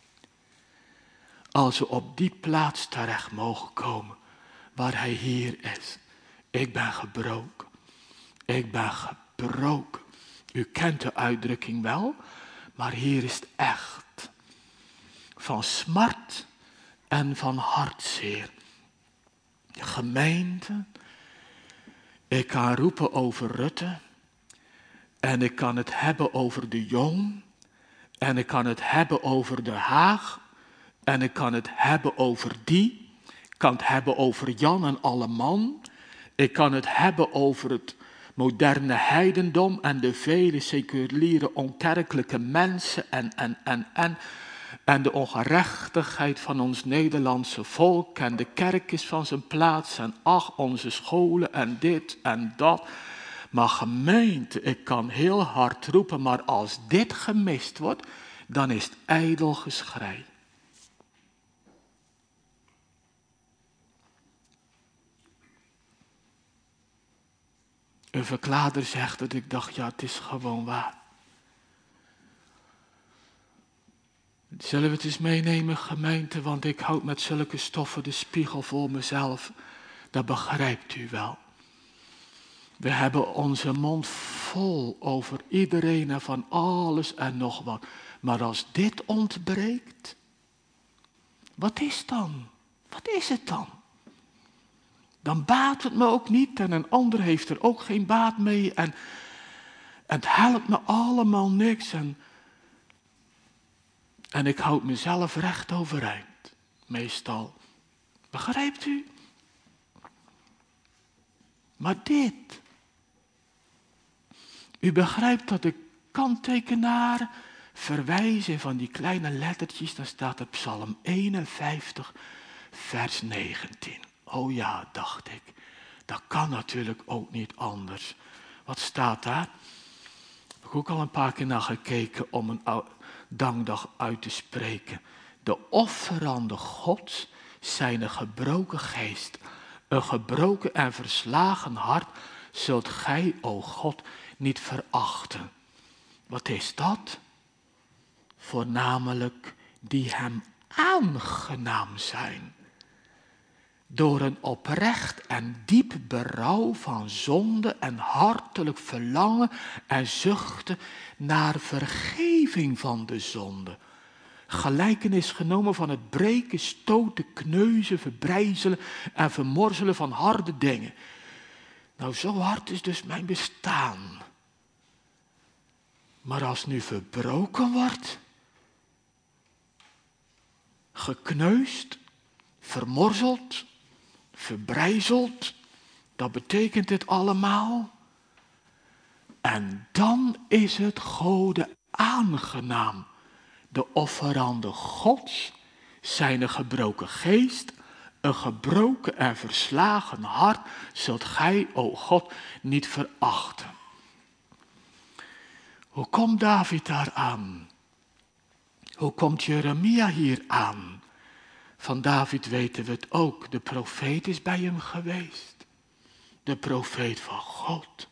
A: Als we op die plaats terecht mogen komen waar hij hier is. Ik ben gebroken. Ik ben gebroken. U kent de uitdrukking wel, maar hier is het echt. Van smart en van hartzeer. Gemeente, ik kan roepen over Rutte. En ik kan het hebben over de Jong. En ik kan het hebben over De Haag. En ik kan het hebben over die. Ik kan het hebben over Jan en Alleman. Ik kan het hebben over het moderne heidendom en de vele seculiere onkerkelijke mensen en de ongerechtigheid van ons Nederlandse volk en de kerk is van zijn plaats en ach, onze scholen en dit en dat. Maar gemeente, ik kan heel hard roepen, maar als dit gemist wordt, dan is het ijdel geschrei. Een verklaarder zegt dat ik dacht, ja, het is gewoon waar. Zullen we het eens meenemen, gemeente, want ik houd met zulke stoffen de spiegel voor mezelf. Dat begrijpt u wel. We hebben onze mond vol over iedereen en van alles en nog wat. Maar als dit ontbreekt, wat is dan? Wat is het dan? Dan baat het me ook niet en een ander heeft er ook geen baat mee. En En het helpt me allemaal niks. En ik houd mezelf recht overeind. Meestal. Begrijpt u? Maar dit. U begrijpt dat de kanttekenaar verwijzen van die kleine lettertjes. Dan staat er Psalm 51, vers 19. Oh ja, dacht ik. Dat kan natuurlijk ook niet anders. Wat staat daar? Heb ik ook al een paar keer naar gekeken om een dankdag uit te spreken. De offerande God, zijn gebroken geest, een gebroken en verslagen hart, zult gij, o God, niet verachten. Wat is dat? Voornamelijk die hem aangenaam zijn. Door een oprecht en diep berouw van zonde en hartelijk verlangen en zuchten naar vergeving van de zonde. Gelijkenis genomen van het breken, stoten, kneuzen, verbrijzelen en vermorzelen van harde dingen. Nou, zo hard is dus mijn bestaan. Maar als nu verbroken wordt, gekneusd, vermorzeld, verbrijzeld, dat betekent het allemaal. En dan is het Gode aangenaam. De offerande Gods, zijn gebroken geest, een gebroken en verslagen hart, zult gij, o God, niet verachten. Hoe komt David daar aan? Hoe komt Jeremia hier aan? Van David weten we het ook. De profeet is bij hem geweest. De profeet van God.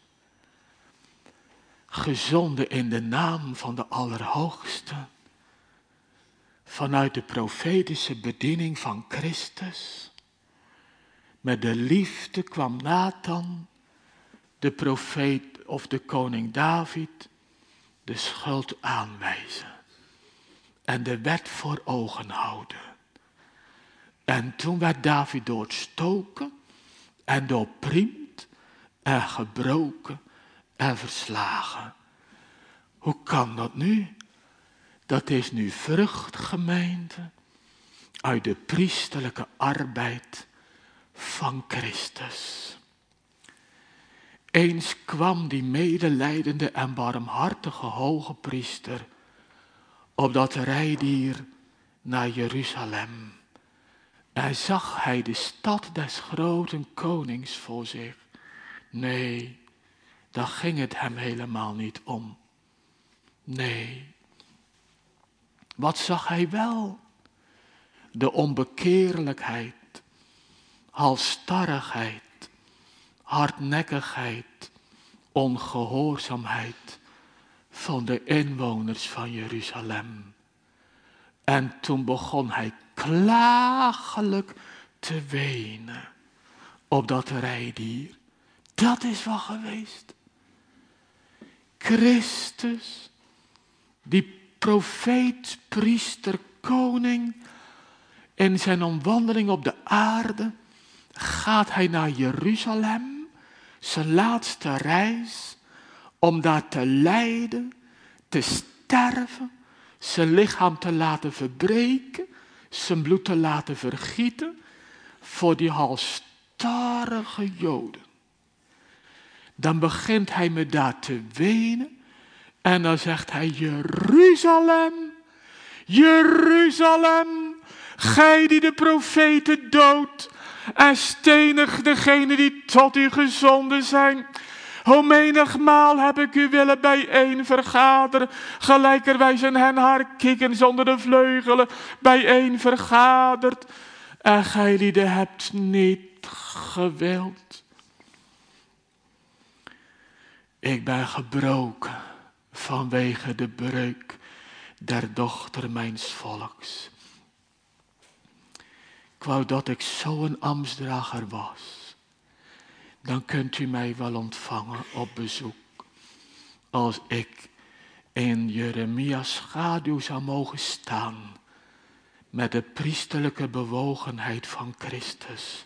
A: Gezonden in de naam van de Allerhoogste. Vanuit de profetische bediening van Christus. Met de liefde kwam Nathan, de profeet of de koning David, de schuld aanwijzen. En de wet voor ogen houden. En toen werd David doorstoken en doorpriemd en gebroken en verslagen. Hoe kan dat nu? Dat is nu vrucht, gemeente, uit de priesterlijke arbeid van Christus. Eens kwam die medelijdende en barmhartige hoge priester op dat rijdier naar Jeruzalem. En zag hij de stad des groten konings voor zich. Nee, daar ging het hem helemaal niet om. Nee. Wat zag hij wel? De onbekeerlijkheid, halsstarrigheid, hardnekkigheid, ongehoorzaamheid van de inwoners van Jeruzalem. En toen begon hij klagelijk te wenen op dat rijdier. Dat is wat geweest. Christus, die profeet, priester, koning, in zijn omwandeling op de aarde, gaat hij naar Jeruzalem, zijn laatste reis, om daar te lijden, te sterven, zijn lichaam te laten verbreken, zijn bloed te laten vergieten, voor die halsstarrige Joden. Dan begint hij me daar te wenen, en dan zegt hij, Jeruzalem, Jeruzalem, gij die de profeten doodt en stenigt degenen die tot u gezonden zijn. Hoe menigmaal heb ik u willen bijeen vergaderen, gelijkerwijs een hen haar kikken zonder de vleugelen bijeen vergaderd. En gij lieden hebt niet gewild. Ik ben gebroken vanwege de breuk der dochter mijns volks. Ik wou dat ik zo'n ambtsdrager was. Dan kunt u mij wel ontvangen op bezoek. Als ik in Jeremia's schaduw zou mogen staan. Met de priesterlijke bewogenheid van Christus.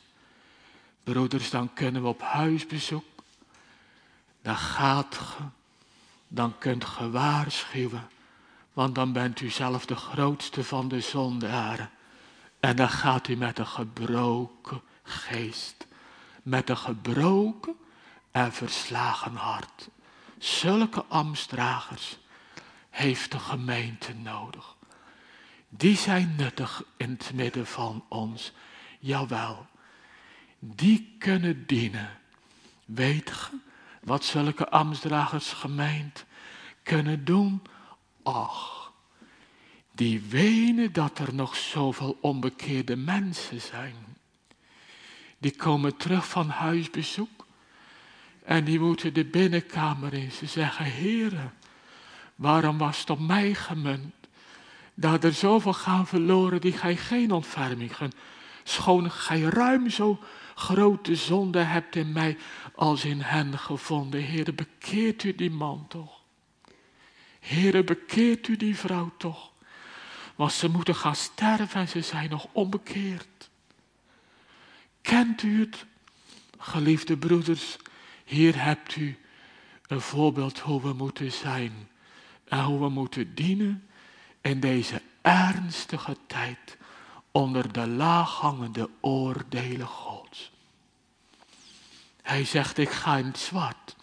A: Broeders, dan kunnen we op huisbezoek. Dan gaat ge dan kunt ge waarschuwen. Want dan bent u zelf de grootste van de zondaren. En dan gaat u met een gebroken geest. Met een gebroken en verslagen hart. Zulke ambtsdragers heeft de gemeente nodig. Die zijn nuttig in het midden van ons. Jawel, die kunnen dienen. Weet je wat zulke ambtsdragers gemeente kunnen doen? Ach, die wenen dat er nog zoveel onbekeerde mensen zijn. Die komen terug van huisbezoek. En die moeten de binnenkamer in. Ze zeggen, Heere, waarom was het op mij gemunt? Dat er zoveel gaan verloren die gij geen ontferming gunt. Schoon gij ruim zo grote zonde hebt in mij als in hen gevonden. Heere, bekeert u die man toch. Heere, bekeert u die vrouw toch. Want ze moeten gaan sterven en ze zijn nog onbekeerd. Kent u het, geliefde broeders? Hier hebt u een voorbeeld hoe we moeten zijn. En hoe we moeten dienen in deze ernstige tijd. Onder de laaghangende oordelen Gods. Hij zegt, ik ga in het zwart.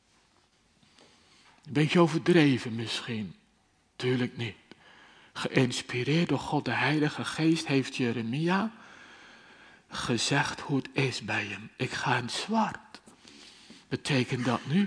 A: Een beetje overdreven misschien. Tuurlijk niet. Geïnspireerd door God de Heilige Geest heeft Jeremia gezegd hoe het is bij hem. Ik ga in het zwart. Betekent dat nu?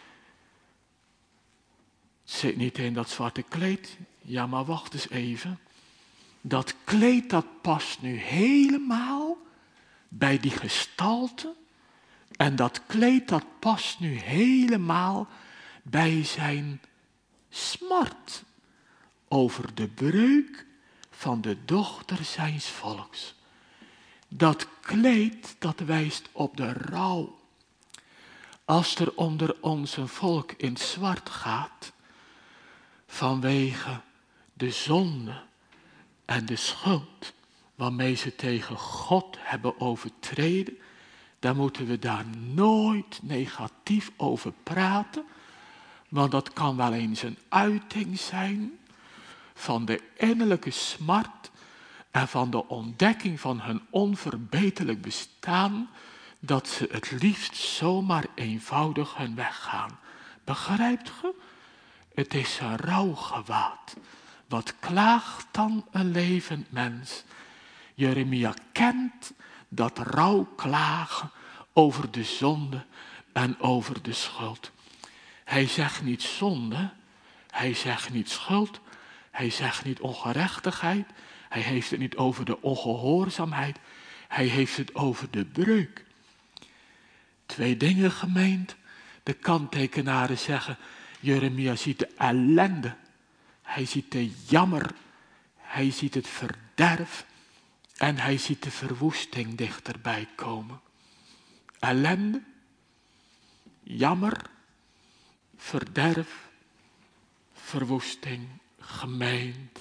A: Het zit niet in dat zwarte kleed. Ja, maar wacht eens even. Dat kleed dat past nu helemaal bij die gestalte. En dat kleed dat past nu helemaal bij zijn smart. Over de breuk van de dochter zijns volks. Dat kleed dat wijst op de rouw. Als er onder ons een volk in het zwart gaat, vanwege de zonde en de schuld waarmee ze tegen God hebben overtreden, dan moeten we daar nooit negatief over praten, want dat kan wel eens een uiting zijn van de innerlijke smart en van de ontdekking van hun onverbeterlijk bestaan, dat ze het liefst zomaar eenvoudig hun weg gaan. Begrijpt ge? Het is een rouwgewaad. Wat klaagt dan een levend mens? Jeremia kent dat rouwklagen over de zonde en over de schuld. Hij zegt niet zonde, hij zegt niet schuld, hij zegt niet ongerechtigheid, hij heeft het niet over de ongehoorzaamheid, hij heeft het over de breuk. 2 dingen gemeend. De kanttekenaren zeggen, Jeremia ziet de ellende, hij ziet de jammer, hij ziet het verderf en hij ziet de verwoesting dichterbij komen. Ellende, jammer, verderf, verwoesting, gemeente.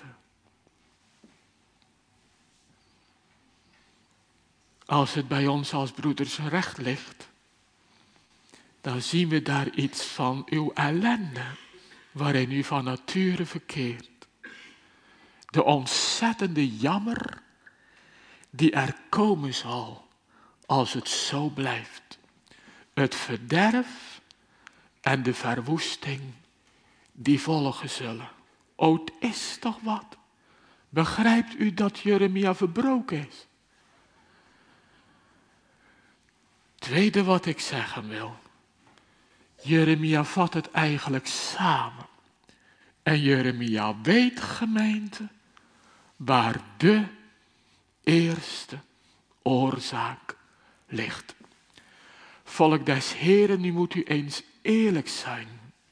A: Als het bij ons als broeders recht ligt, dan zien we daar iets van uw ellende, waarin u van nature verkeert. De ontzettende jammer die er komen zal, als het zo blijft. Het verderf en de verwoesting die volgen zullen. O, het is toch wat? Begrijpt u dat Jeremia verbroken is? Tweede wat ik zeggen wil. Jeremia vat het eigenlijk samen. En Jeremia weet, gemeente, waar de eerste oorzaak ligt. Volk des Heren, nu moet u eens eerlijk zijn.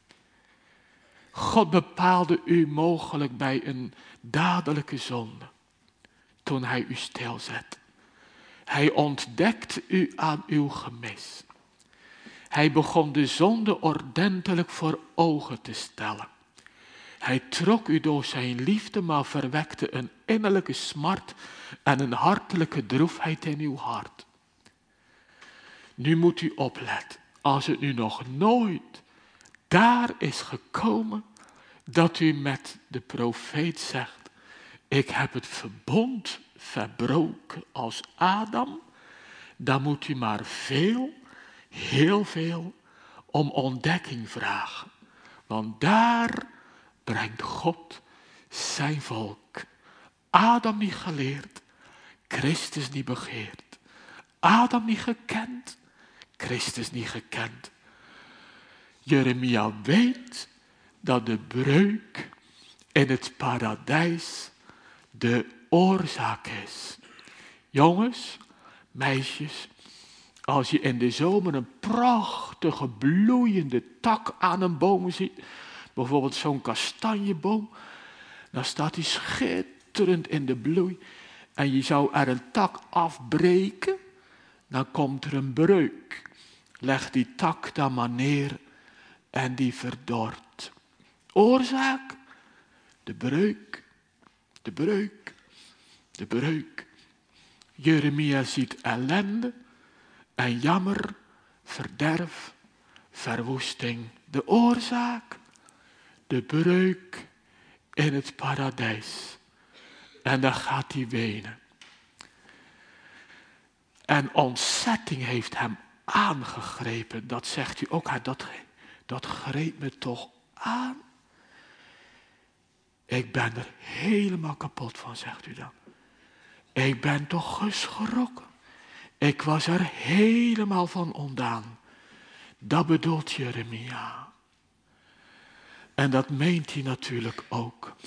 A: God bepaalde u mogelijk bij een dadelijke zonde, toen hij u stilzet. Hij ontdekte u aan uw gemis. Hij begon de zonde ordentelijk voor ogen te stellen. Hij trok u door zijn liefde, maar verwekte een innerlijke smart en een hartelijke droefheid in uw hart. Nu moet u opletten, als het nu nog nooit daar is gekomen dat u met de profeet zegt, ik heb het verbond verbroken als Adam, dan moet u maar veel, heel veel, om ontdekking vragen. Want daar brengt God zijn volk. Adam niet geleerd, Christus niet begeerd. Adam niet gekend, Christus niet gekend. Jeremia weet dat de breuk in het paradijs de oorzaak is. Jongens, meisjes, als je in de zomer een prachtige bloeiende tak aan een boom ziet, bijvoorbeeld zo'n kastanjeboom, dan staat die schitterend in de bloei. En je zou er een tak afbreken, dan komt er een breuk. Leg die tak dan maar neer en die verdort. Oorzaak? De breuk, de breuk, de breuk. Jeremia ziet ellende en jammer, verderf, verwoesting. De oorzaak? De breuk in het paradijs. En dan gaat hij wenen. En ontzetting heeft hem aangegrepen. Dat zegt u ook, dat greep me toch aan. Ik ben er helemaal kapot van, zegt u dan. Ik ben toch geschrokken. Ik was er helemaal van ontdaan. Dat bedoelt Jeremia. En dat meent hij natuurlijk ook.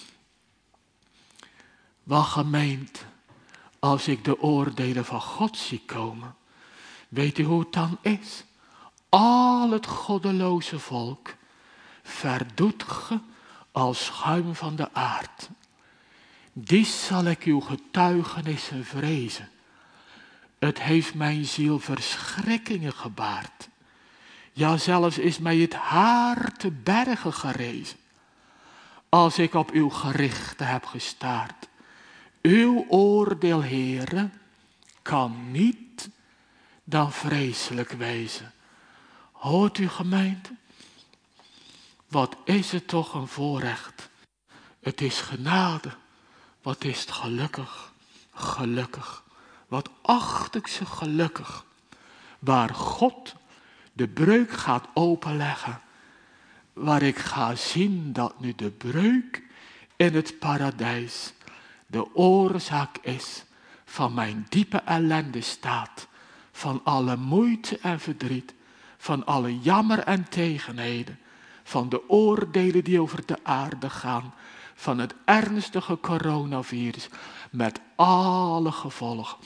A: Wat gemeent, als ik de oordelen van God zie komen. Weet u hoe het dan is? Al het goddeloze volk verdoet ge als schuim van de aard. Die zal ik uw getuigenissen vrezen. Het heeft mijn ziel verschrikkingen gebaard. Ja, zelfs is mij het haar te bergen gerezen. Als ik op uw gerichten heb gestaard. Uw oordeel, Heere, kan niet dan vreselijk wezen. Hoort u, gemeente? Wat is het toch een voorrecht. Het is genade. Wat is het gelukkig. Gelukkig. Wat acht ik ze gelukkig. Waar God de breuk gaat openleggen. Waar ik ga zien dat nu de breuk in het paradijs de oorzaak is van mijn diepe ellende staat. Van alle moeite en verdriet. Van alle jammer en tegenheden. Van de oordelen die over de aarde gaan. Van het ernstige coronavirus. Met alle gevolgen.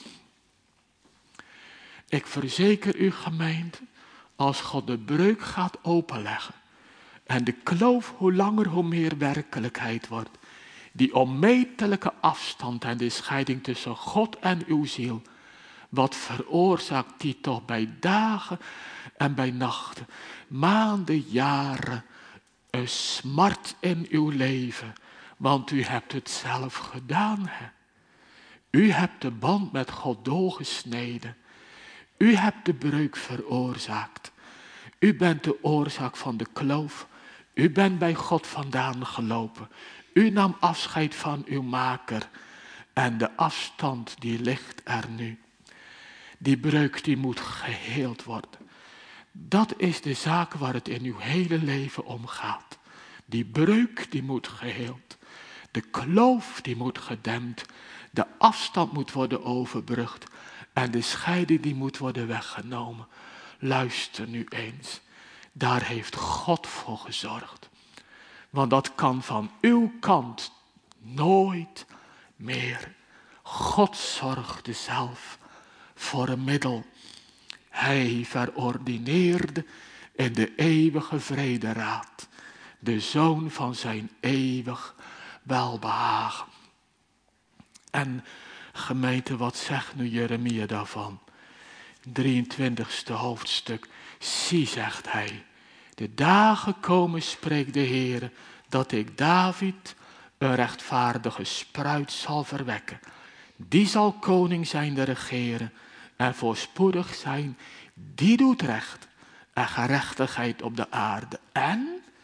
A: Ik verzeker u, gemeente, als God de breuk gaat openleggen. En de kloof hoe langer hoe meer werkelijkheid wordt. Die onmetelijke afstand en de scheiding tussen God en uw ziel. Wat veroorzaakt die toch bij dagen en bij nachten, maanden, jaren, een smart in uw leven. Want u hebt het zelf gedaan. Hè? U hebt de band met God doorgesneden. U hebt de breuk veroorzaakt. U bent de oorzaak van de kloof. U bent bij God vandaan gelopen. U nam afscheid van uw maker. En de afstand die ligt er nu. Die breuk die moet geheeld worden. Dat is de zaak waar het in uw hele leven om gaat. Die breuk die moet geheeld. De kloof die moet gedempt. De afstand moet worden overbrugd. En de scheiding die moet worden weggenomen. Luister nu eens. Daar heeft God voor gezorgd. Want dat kan van uw kant nooit meer. God zorgde zelf voor een middel. Hij verordineerde in de eeuwige vrederaad. De zoon van zijn eeuwig welbehagen. En gemeente, wat zegt nu Jeremia daarvan? 23e hoofdstuk. Zie, zegt hij. De dagen komen, spreekt de Heer, dat ik David, een rechtvaardige spruit, zal verwekken. Die zal koning zijn de regeren en voorspoedig zijn. Die doet recht en gerechtigheid op de aarde. En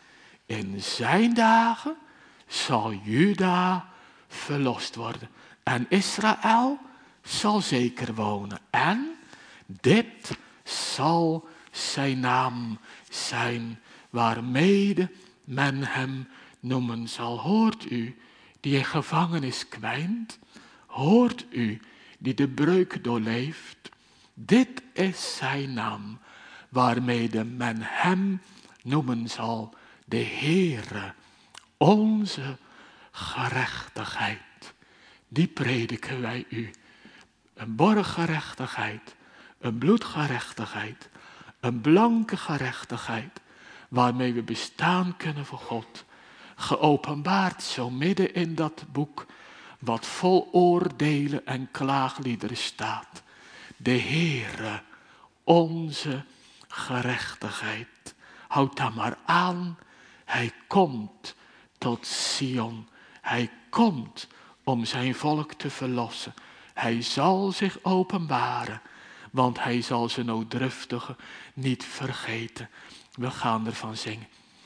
A: In zijn dagen zal Juda verlost worden. En Israël zal zeker wonen. En dit zal zijn naam zijn, waarmede men hem noemen zal. Hoort u die in gevangenis kwijnt? Hoort u die de breuk doorleeft? Dit is zijn naam, waarmede men hem noemen zal. De Heere, onze gerechtigheid. Die prediken wij u. Een borggerechtigheid, een bloedgerechtigheid, een blanke gerechtigheid, waarmee we bestaan kunnen voor God. Geopenbaard zo midden in dat boek, wat vol oordelen en klaagliederen staat. De Heere, onze gerechtigheid. Houd daar maar aan. Hij komt tot Sion. Hij komt om zijn volk te verlossen. Hij zal zich openbaren, want hij zal zijn nooddruftige niet vergeten. We gaan ervan zingen.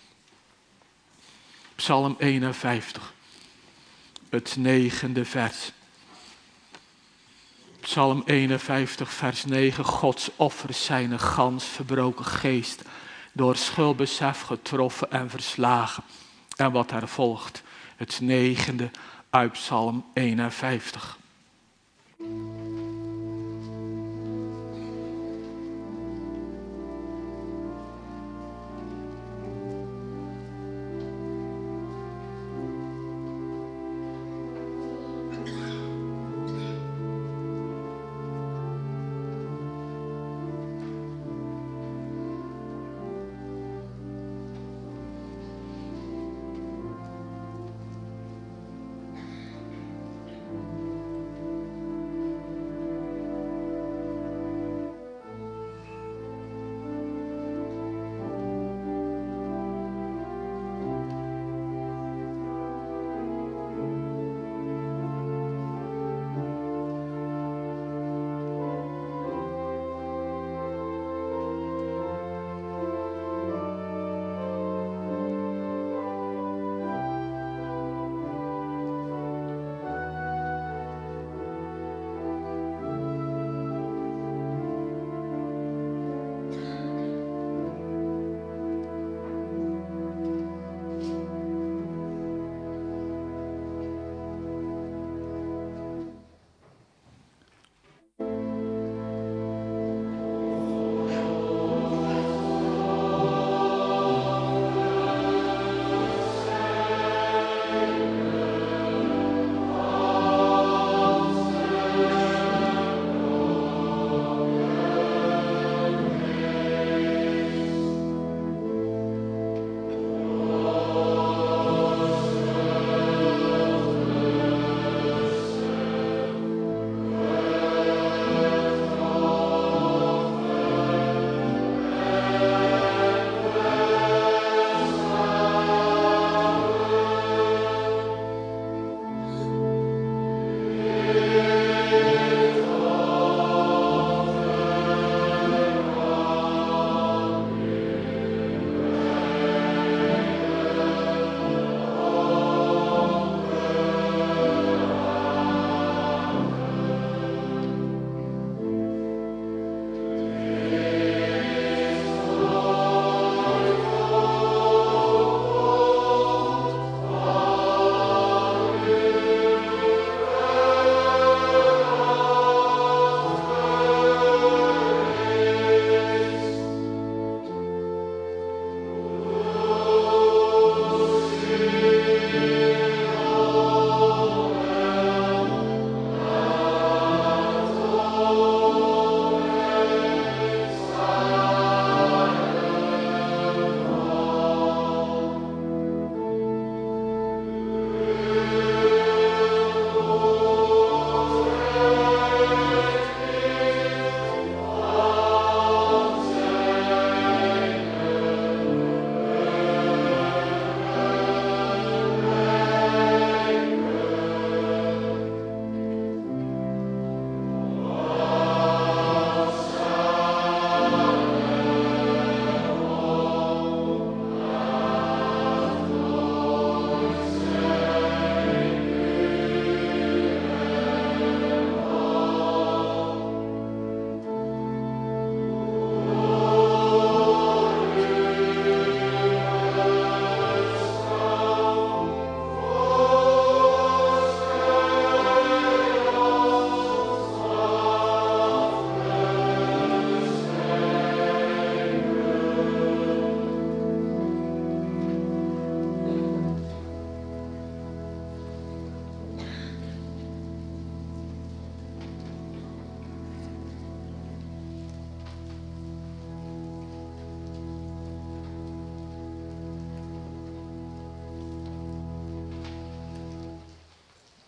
A: Psalm 51, het 9e vers. Psalm 51, vers 9. Gods offers zijn een gans verbroken geest, door schuldbesef getroffen en verslagen. En wat er volgt, het 9e uit Psalm 51.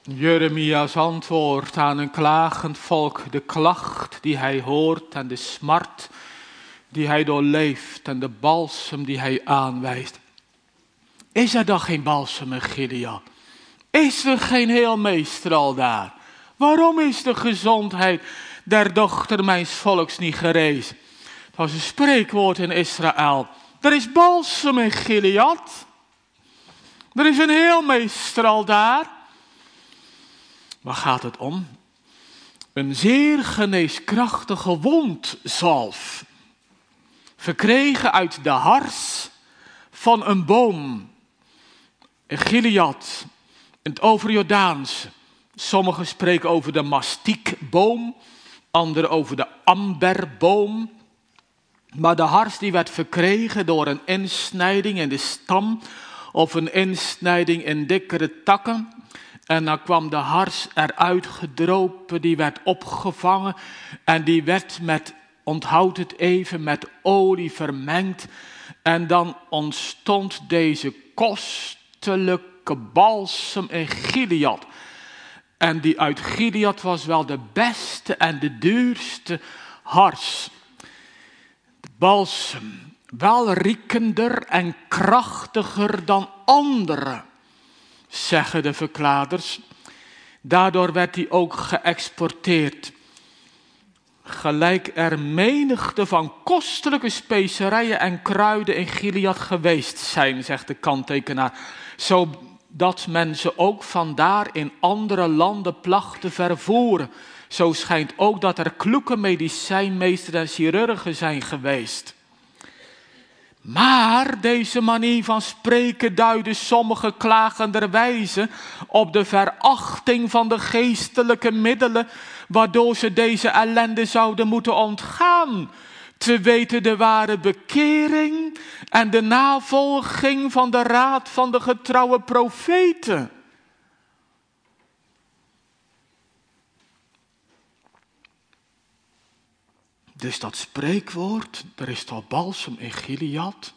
A: Jeremia's antwoord aan een klagend volk, de klacht die hij hoort en de smart die hij doorleeft en de balsem die hij aanwijst. Is er dan geen balsem in Gilead? Is er geen heelmeester al daar? Waarom is de gezondheid der dochter mijns volks niet gerezen? Dat was een spreekwoord in Israël. Er is balsem in Gilead. Er is een heelmeester al daar. Waar gaat het om? Een zeer geneeskrachtige wondzalf. Verkregen uit de hars van een boom. In Gilead, in het Overjordaanse. Sommigen spreken over de mastiekboom, anderen over de amberboom. Maar de hars die werd verkregen door een insnijding in de stam of een insnijding in dikkere takken. En dan kwam de hars eruit gedropen, die werd opgevangen en die werd met, onthoud het even, met olie vermengd. En dan ontstond deze kostelijke balsem in Gilead. En die uit Gilead was wel de beste en de duurste hars. De balsem, wel riekender en krachtiger dan andere, zeggen de verkladers. Daardoor werd die ook geëxporteerd. Gelijk er menigte van kostelijke specerijen en kruiden in Gilead geweest zijn, zegt de kanttekenaar. Zodat men ze ook vandaar in andere landen placht te vervoeren. Zo schijnt ook dat er kloeke medicijnmeesters en chirurgen zijn geweest. Maar deze manier van spreken duidde sommige klagenderwijze op de verachting van de geestelijke middelen, waardoor ze deze ellende zouden moeten ontgaan. Te weten de ware bekering en de navolging van de raad van de getrouwe profeten. Dus dat spreekwoord, er is toch balsem in Gilead.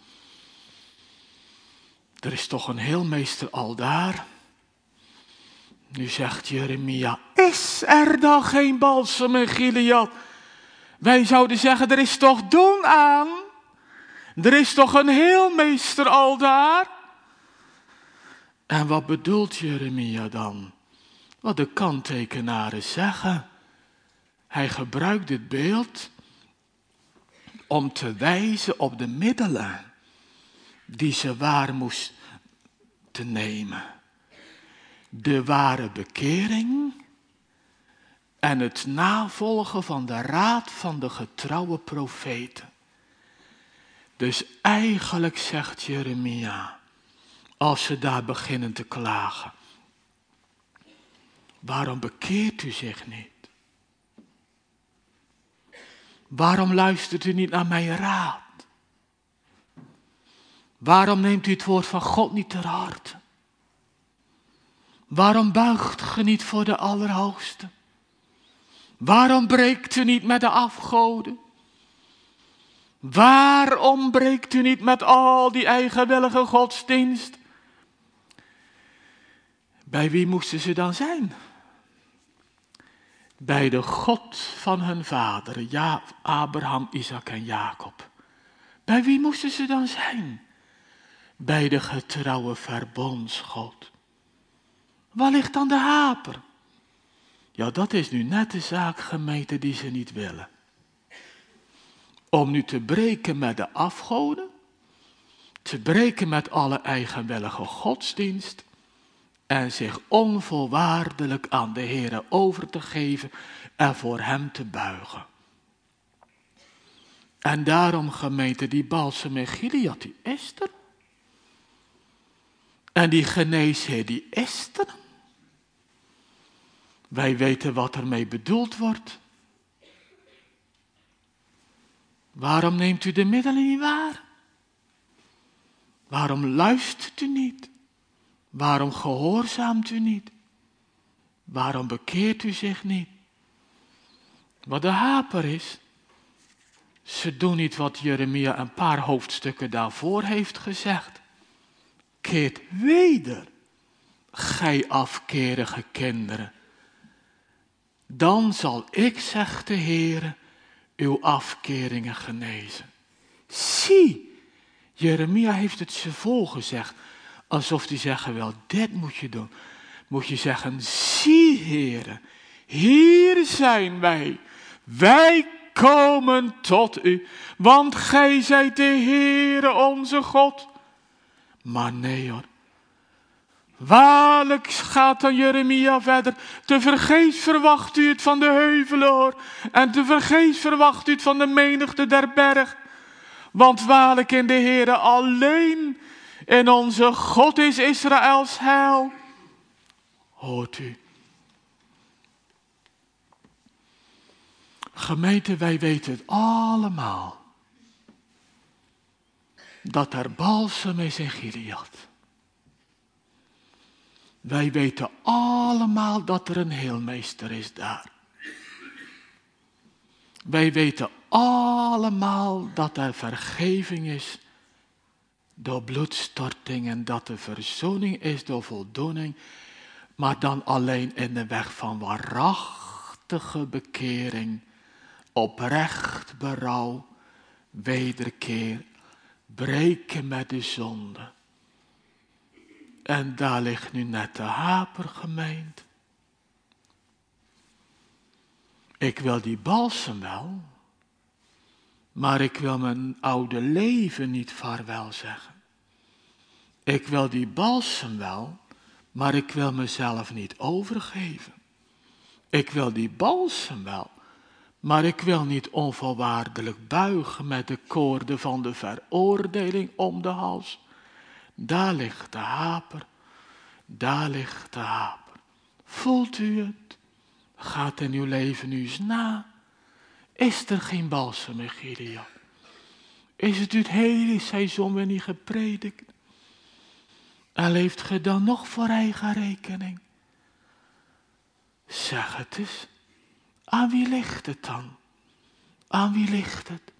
A: Er is toch een heelmeester aldaar. Nu zegt Jeremia, is er dan geen balsem in Gilead? Wij zouden zeggen, er is toch doen aan? Er is toch een heelmeester aldaar? En wat bedoelt Jeremia dan? Wat de kanttekenaren zeggen. Hij gebruikt dit beeld om te wijzen op de middelen die ze waar moest te nemen. De ware bekering en het navolgen van de raad van de getrouwe profeten. Dus eigenlijk zegt Jeremia, als ze daar beginnen te klagen, waarom bekeert u zich niet? Waarom luistert u niet naar mijn raad? Waarom neemt u het woord van God niet ter harte? Waarom buigt ge niet voor de Allerhoogste? Waarom breekt u niet met de afgoden? Waarom breekt u niet met al die eigenwillige godsdienst? Bij wie moesten ze dan zijn? Bij de God van hun vader, ja, Abraham, Isaac en Jacob. Bij wie moesten ze dan zijn? Bij de getrouwe verbondsgod. Waar ligt dan de haper? Ja, dat is nu net de zaak, gemeente, die ze niet willen. Om nu te breken met de afgoden, te breken met alle eigenwillige godsdienst en zich onvoorwaardelijk aan de Heere over te geven en voor hem te buigen. En daarom, gemeente, die balsem in Gilead, die is er. En die geneesheer, die is er. Wij weten wat ermee bedoeld wordt. Waarom neemt u de middelen niet waar? Waarom luistert u niet? Waarom gehoorzaamt u niet? Waarom bekeert u zich niet? Wat de haper is, ze doen niet wat Jeremia een paar hoofdstukken daarvoor heeft gezegd. Keert weder gij afkerige kinderen. Dan zal ik, zegt de Heere, uw afkeringen genezen. Zie, Jeremia heeft het ze volgezegd. Alsof hij zeggen wil, dit moet je doen. Moet je zeggen, zie Heere, hier zijn wij. Wij komen tot u, want gij zijt de Heere onze God. Maar nee hoor. Waarlijk, gaat dan Jeremia verder, tevergeefs verwacht u het van de heuvelen hoor, en tevergeefs verwacht u het van de menigte der berg. Want waarlijk in de Heere alleen, in onze God is Israëls heil. Hoort u? Gemeente, wij weten het allemaal. Dat er balsem is in Gilead. Wij weten allemaal dat er een heelmeester is daar. Wij weten allemaal dat er vergeving is door bloedstorting en dat er verzoening is door voldoening. Maar dan alleen in de weg van waarachtige bekering, oprecht berouw, wederkeer, breken met de zonde. En daar ligt nu net de haper, gemeente. Ik wil die balsem wel, maar ik wil mijn oude leven niet vaarwel zeggen. Ik wil die balsem wel, maar ik wil mezelf niet overgeven. Ik wil die balsem wel, maar ik wil niet onvoorwaardelijk buigen met de koorden van de veroordeling om de hals. Daar ligt de haper, daar ligt de haper. Voelt u het? Gaat in uw leven nu eens na. Is er geen balsem in Gilead? Is het u het hele seizoen weer niet gepredikt? En leeft ge dan nog voor eigen rekening? Zeg het eens. Aan wie ligt het dan? Aan wie ligt het?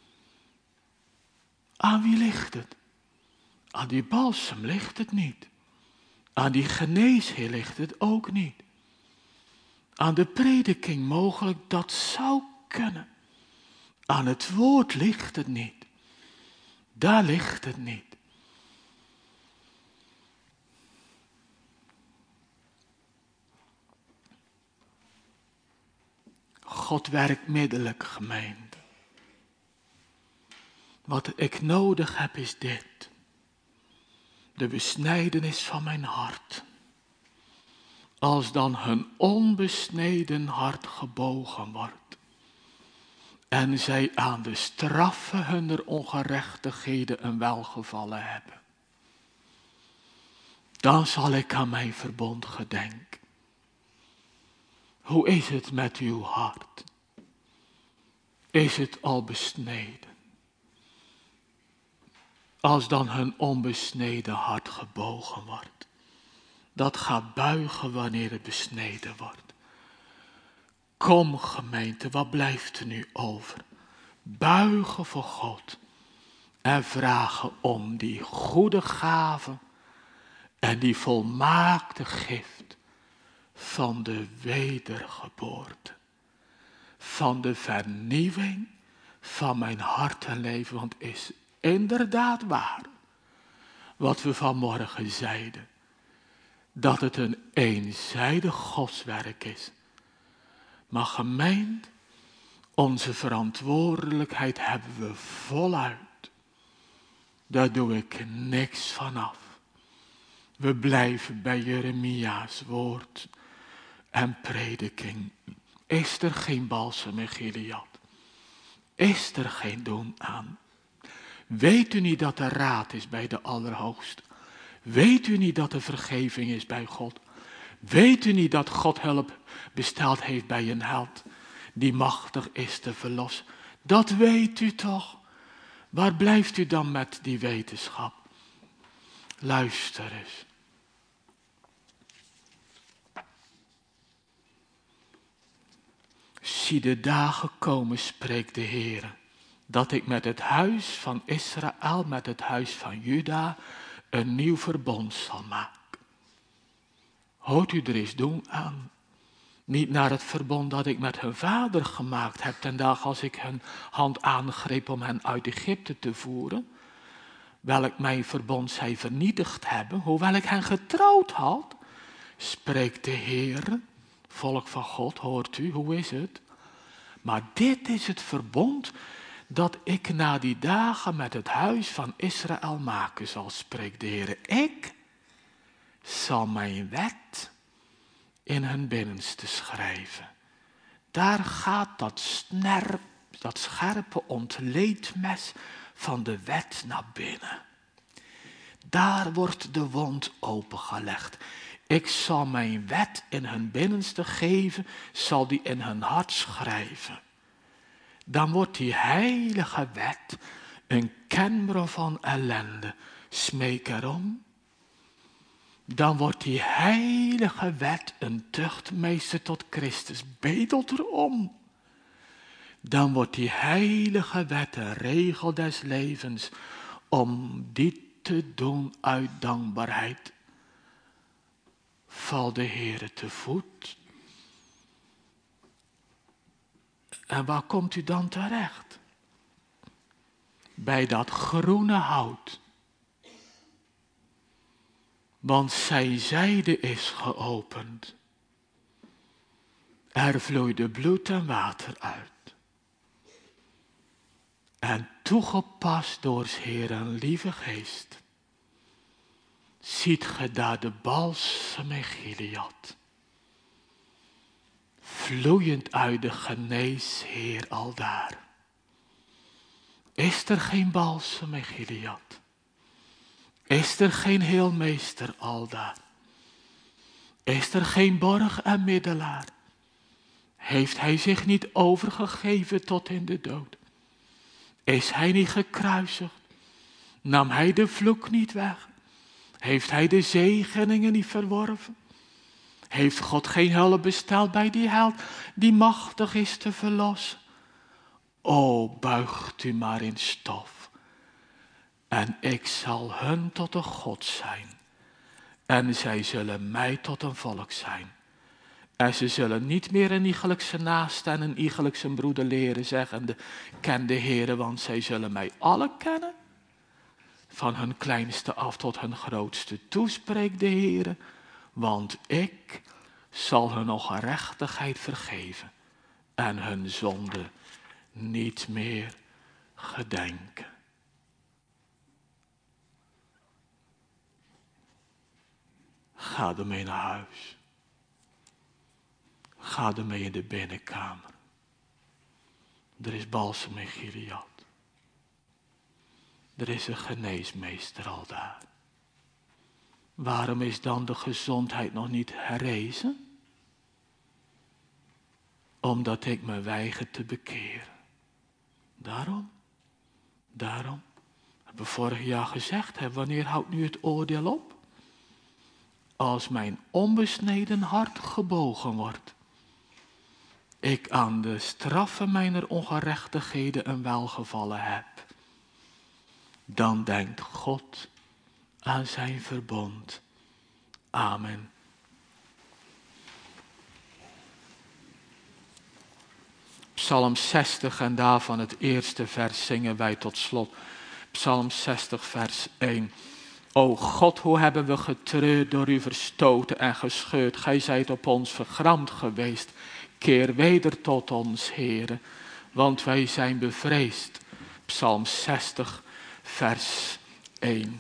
A: Aan wie ligt het? Aan die balsem ligt het niet. Aan die geneesheer ligt het ook niet. Aan de prediking mogelijk, dat zou kunnen. Aan het woord ligt het niet. Daar ligt het niet. God werkt middelijk, gemeente. Wat ik nodig heb is dit. De besnijdenis van mijn hart. Als dan hun onbesneden hart gebogen wordt. En zij aan de straffe hunner ongerechtigheden een welgevallen hebben. Dan zal ik aan mijn verbond gedenken. Hoe is het met uw hart? Is het al besneden? Als dan hun onbesneden hart gebogen wordt. Dat gaat buigen wanneer het besneden wordt. Kom gemeente, wat blijft er nu over? Buigen voor God. En vragen om die goede gave. En die volmaakte gift. Van de wedergeboorte. Van de vernieuwing van mijn hart en leven. Want het is inderdaad waar. Wat we vanmorgen zeiden. Dat het een eenzijdig godswerk is. Maar gemeente, onze verantwoordelijkheid hebben we voluit. Daar doe ik niks van af. We blijven bij Jeremia's woord en prediking. Is er geen balsem in Gilead? Is er geen doen aan? Weet u niet dat er raad is bij de Allerhoogste? Weet u niet dat er vergeving is bij God? Weet u niet dat God hulp besteld heeft bij een held die machtig is te verlossen? Dat weet u toch? Waar blijft u dan met die wetenschap? Luister eens. Zie de dagen komen, spreekt de Heer, dat ik met het huis van Israël, met het huis van Juda, een nieuw verbond zal maken. Hoort u er eens doen aan. Niet naar het verbond dat ik met hun vader gemaakt heb ten dag als ik hun hand aangreep om hen uit Egypte te voeren. Welk mijn verbond zij vernietigd hebben, hoewel ik hen getrouwd had, spreekt de Heer. Volk van God, hoort u, hoe is het? Maar dit is het verbond dat ik na die dagen met het huis van Israël maken zal, spreekt de Heer. Ik zal mijn wet in hun binnenste schrijven. Daar gaat dat scherpe ontleedmes van de wet naar binnen. Daar wordt de wond opengelegd. Ik zal mijn wet in hun binnenste geven, zal die in hun hart schrijven. Dan wordt die heilige wet een kenmerk van ellende. Smeek erom. Dan wordt die heilige wet een tuchtmeester tot Christus. Bedelt erom. Dan wordt die heilige wet een regel des levens om dit te doen uit dankbaarheid. Val de Heere te voet. En waar komt u dan terecht? Bij dat groene hout. Want zijn zijde is geopend. Er vloeide bloed en water uit. En toegepast door 's Heeren lieve geest. Ziet ge daar de balsem in Gilead. Vloeiend uit de geneesheer aldaar. Is er geen balsem in Gilead? Is er geen heelmeester aldaar? Is er geen borg en middelaar? Heeft hij zich niet overgegeven tot in de dood? Is hij niet gekruisigd? Nam hij de vloek niet weg? Heeft hij de zegeningen niet verworven? Heeft God geen hulp besteld bij die held die machtig is te verlossen? O, buigt u maar in stof. En ik zal hun tot een God zijn. En zij zullen mij tot een volk zijn. En ze zullen niet meer een iegelijkse naaste en een iegelijkse broeder leren zeggende, ken de Heere, want zij zullen mij alle kennen. Van hun kleinste af tot hun grootste toe, spreekt de Heere. Want ik zal hun ongerechtigheid vergeven en hun zonde niet meer gedenken. Ga ermee naar huis. Ga ermee in de binnenkamer. Er is balsem in Gilead. Er is een geneesmeester al daar. Waarom is dan de gezondheid nog niet herrezen? Omdat ik me weiger te bekeren. Daarom. Hebben we vorig jaar gezegd, wanneer houdt nu het oordeel op? Als mijn onbesneden hart gebogen wordt. Ik aan de straffen mijner ongerechtigheden een welgevallen heb. Dan denkt God aan zijn verbond. Amen. Psalm 60 en daarvan het eerste vers zingen wij tot slot. Psalm 60 vers 1. O God, hoe hebben we getreurd, door u verstoten en gescheurd. Gij zijt op ons vergramd geweest. Keer weder tot ons, Heere, want wij zijn bevreesd. Psalm 60 vers 1.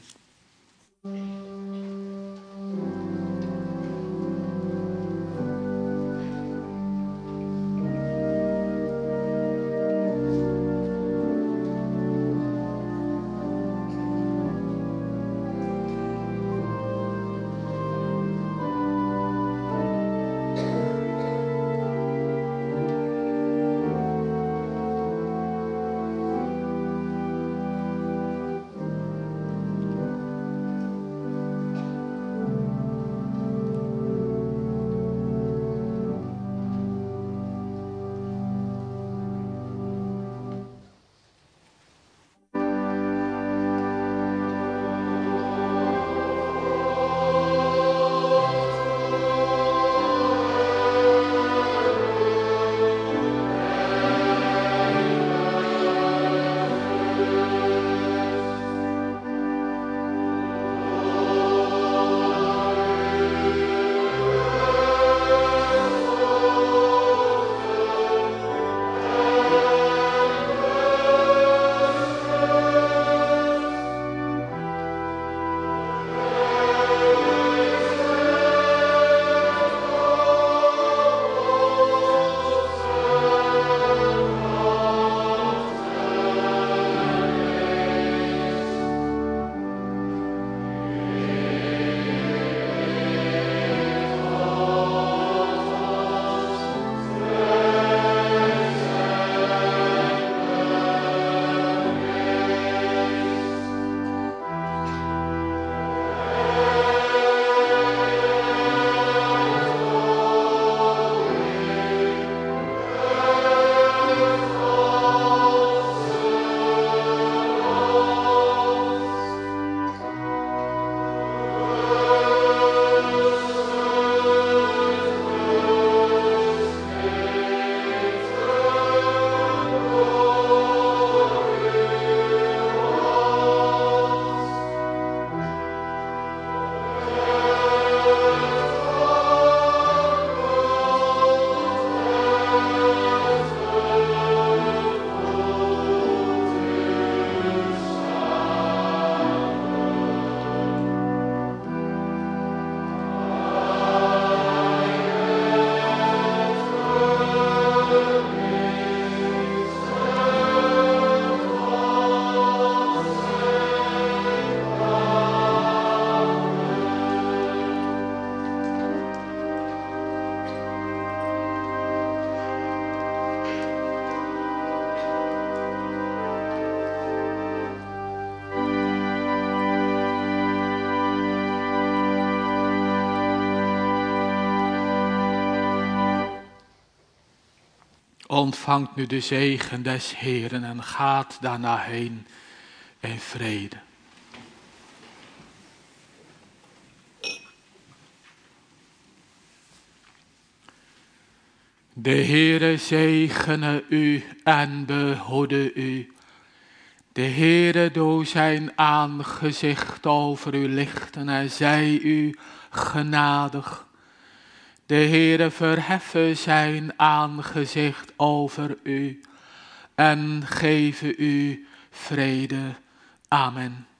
A: ontvangt nu de zegen des Heeren en gaat daarna heen in vrede. De Heere zegene u en behoede u. De Heere doe zijn aangezicht over u lichten en zij u genadig. De Heere verheffe zijn aangezicht over u en geven u vrede. Amen.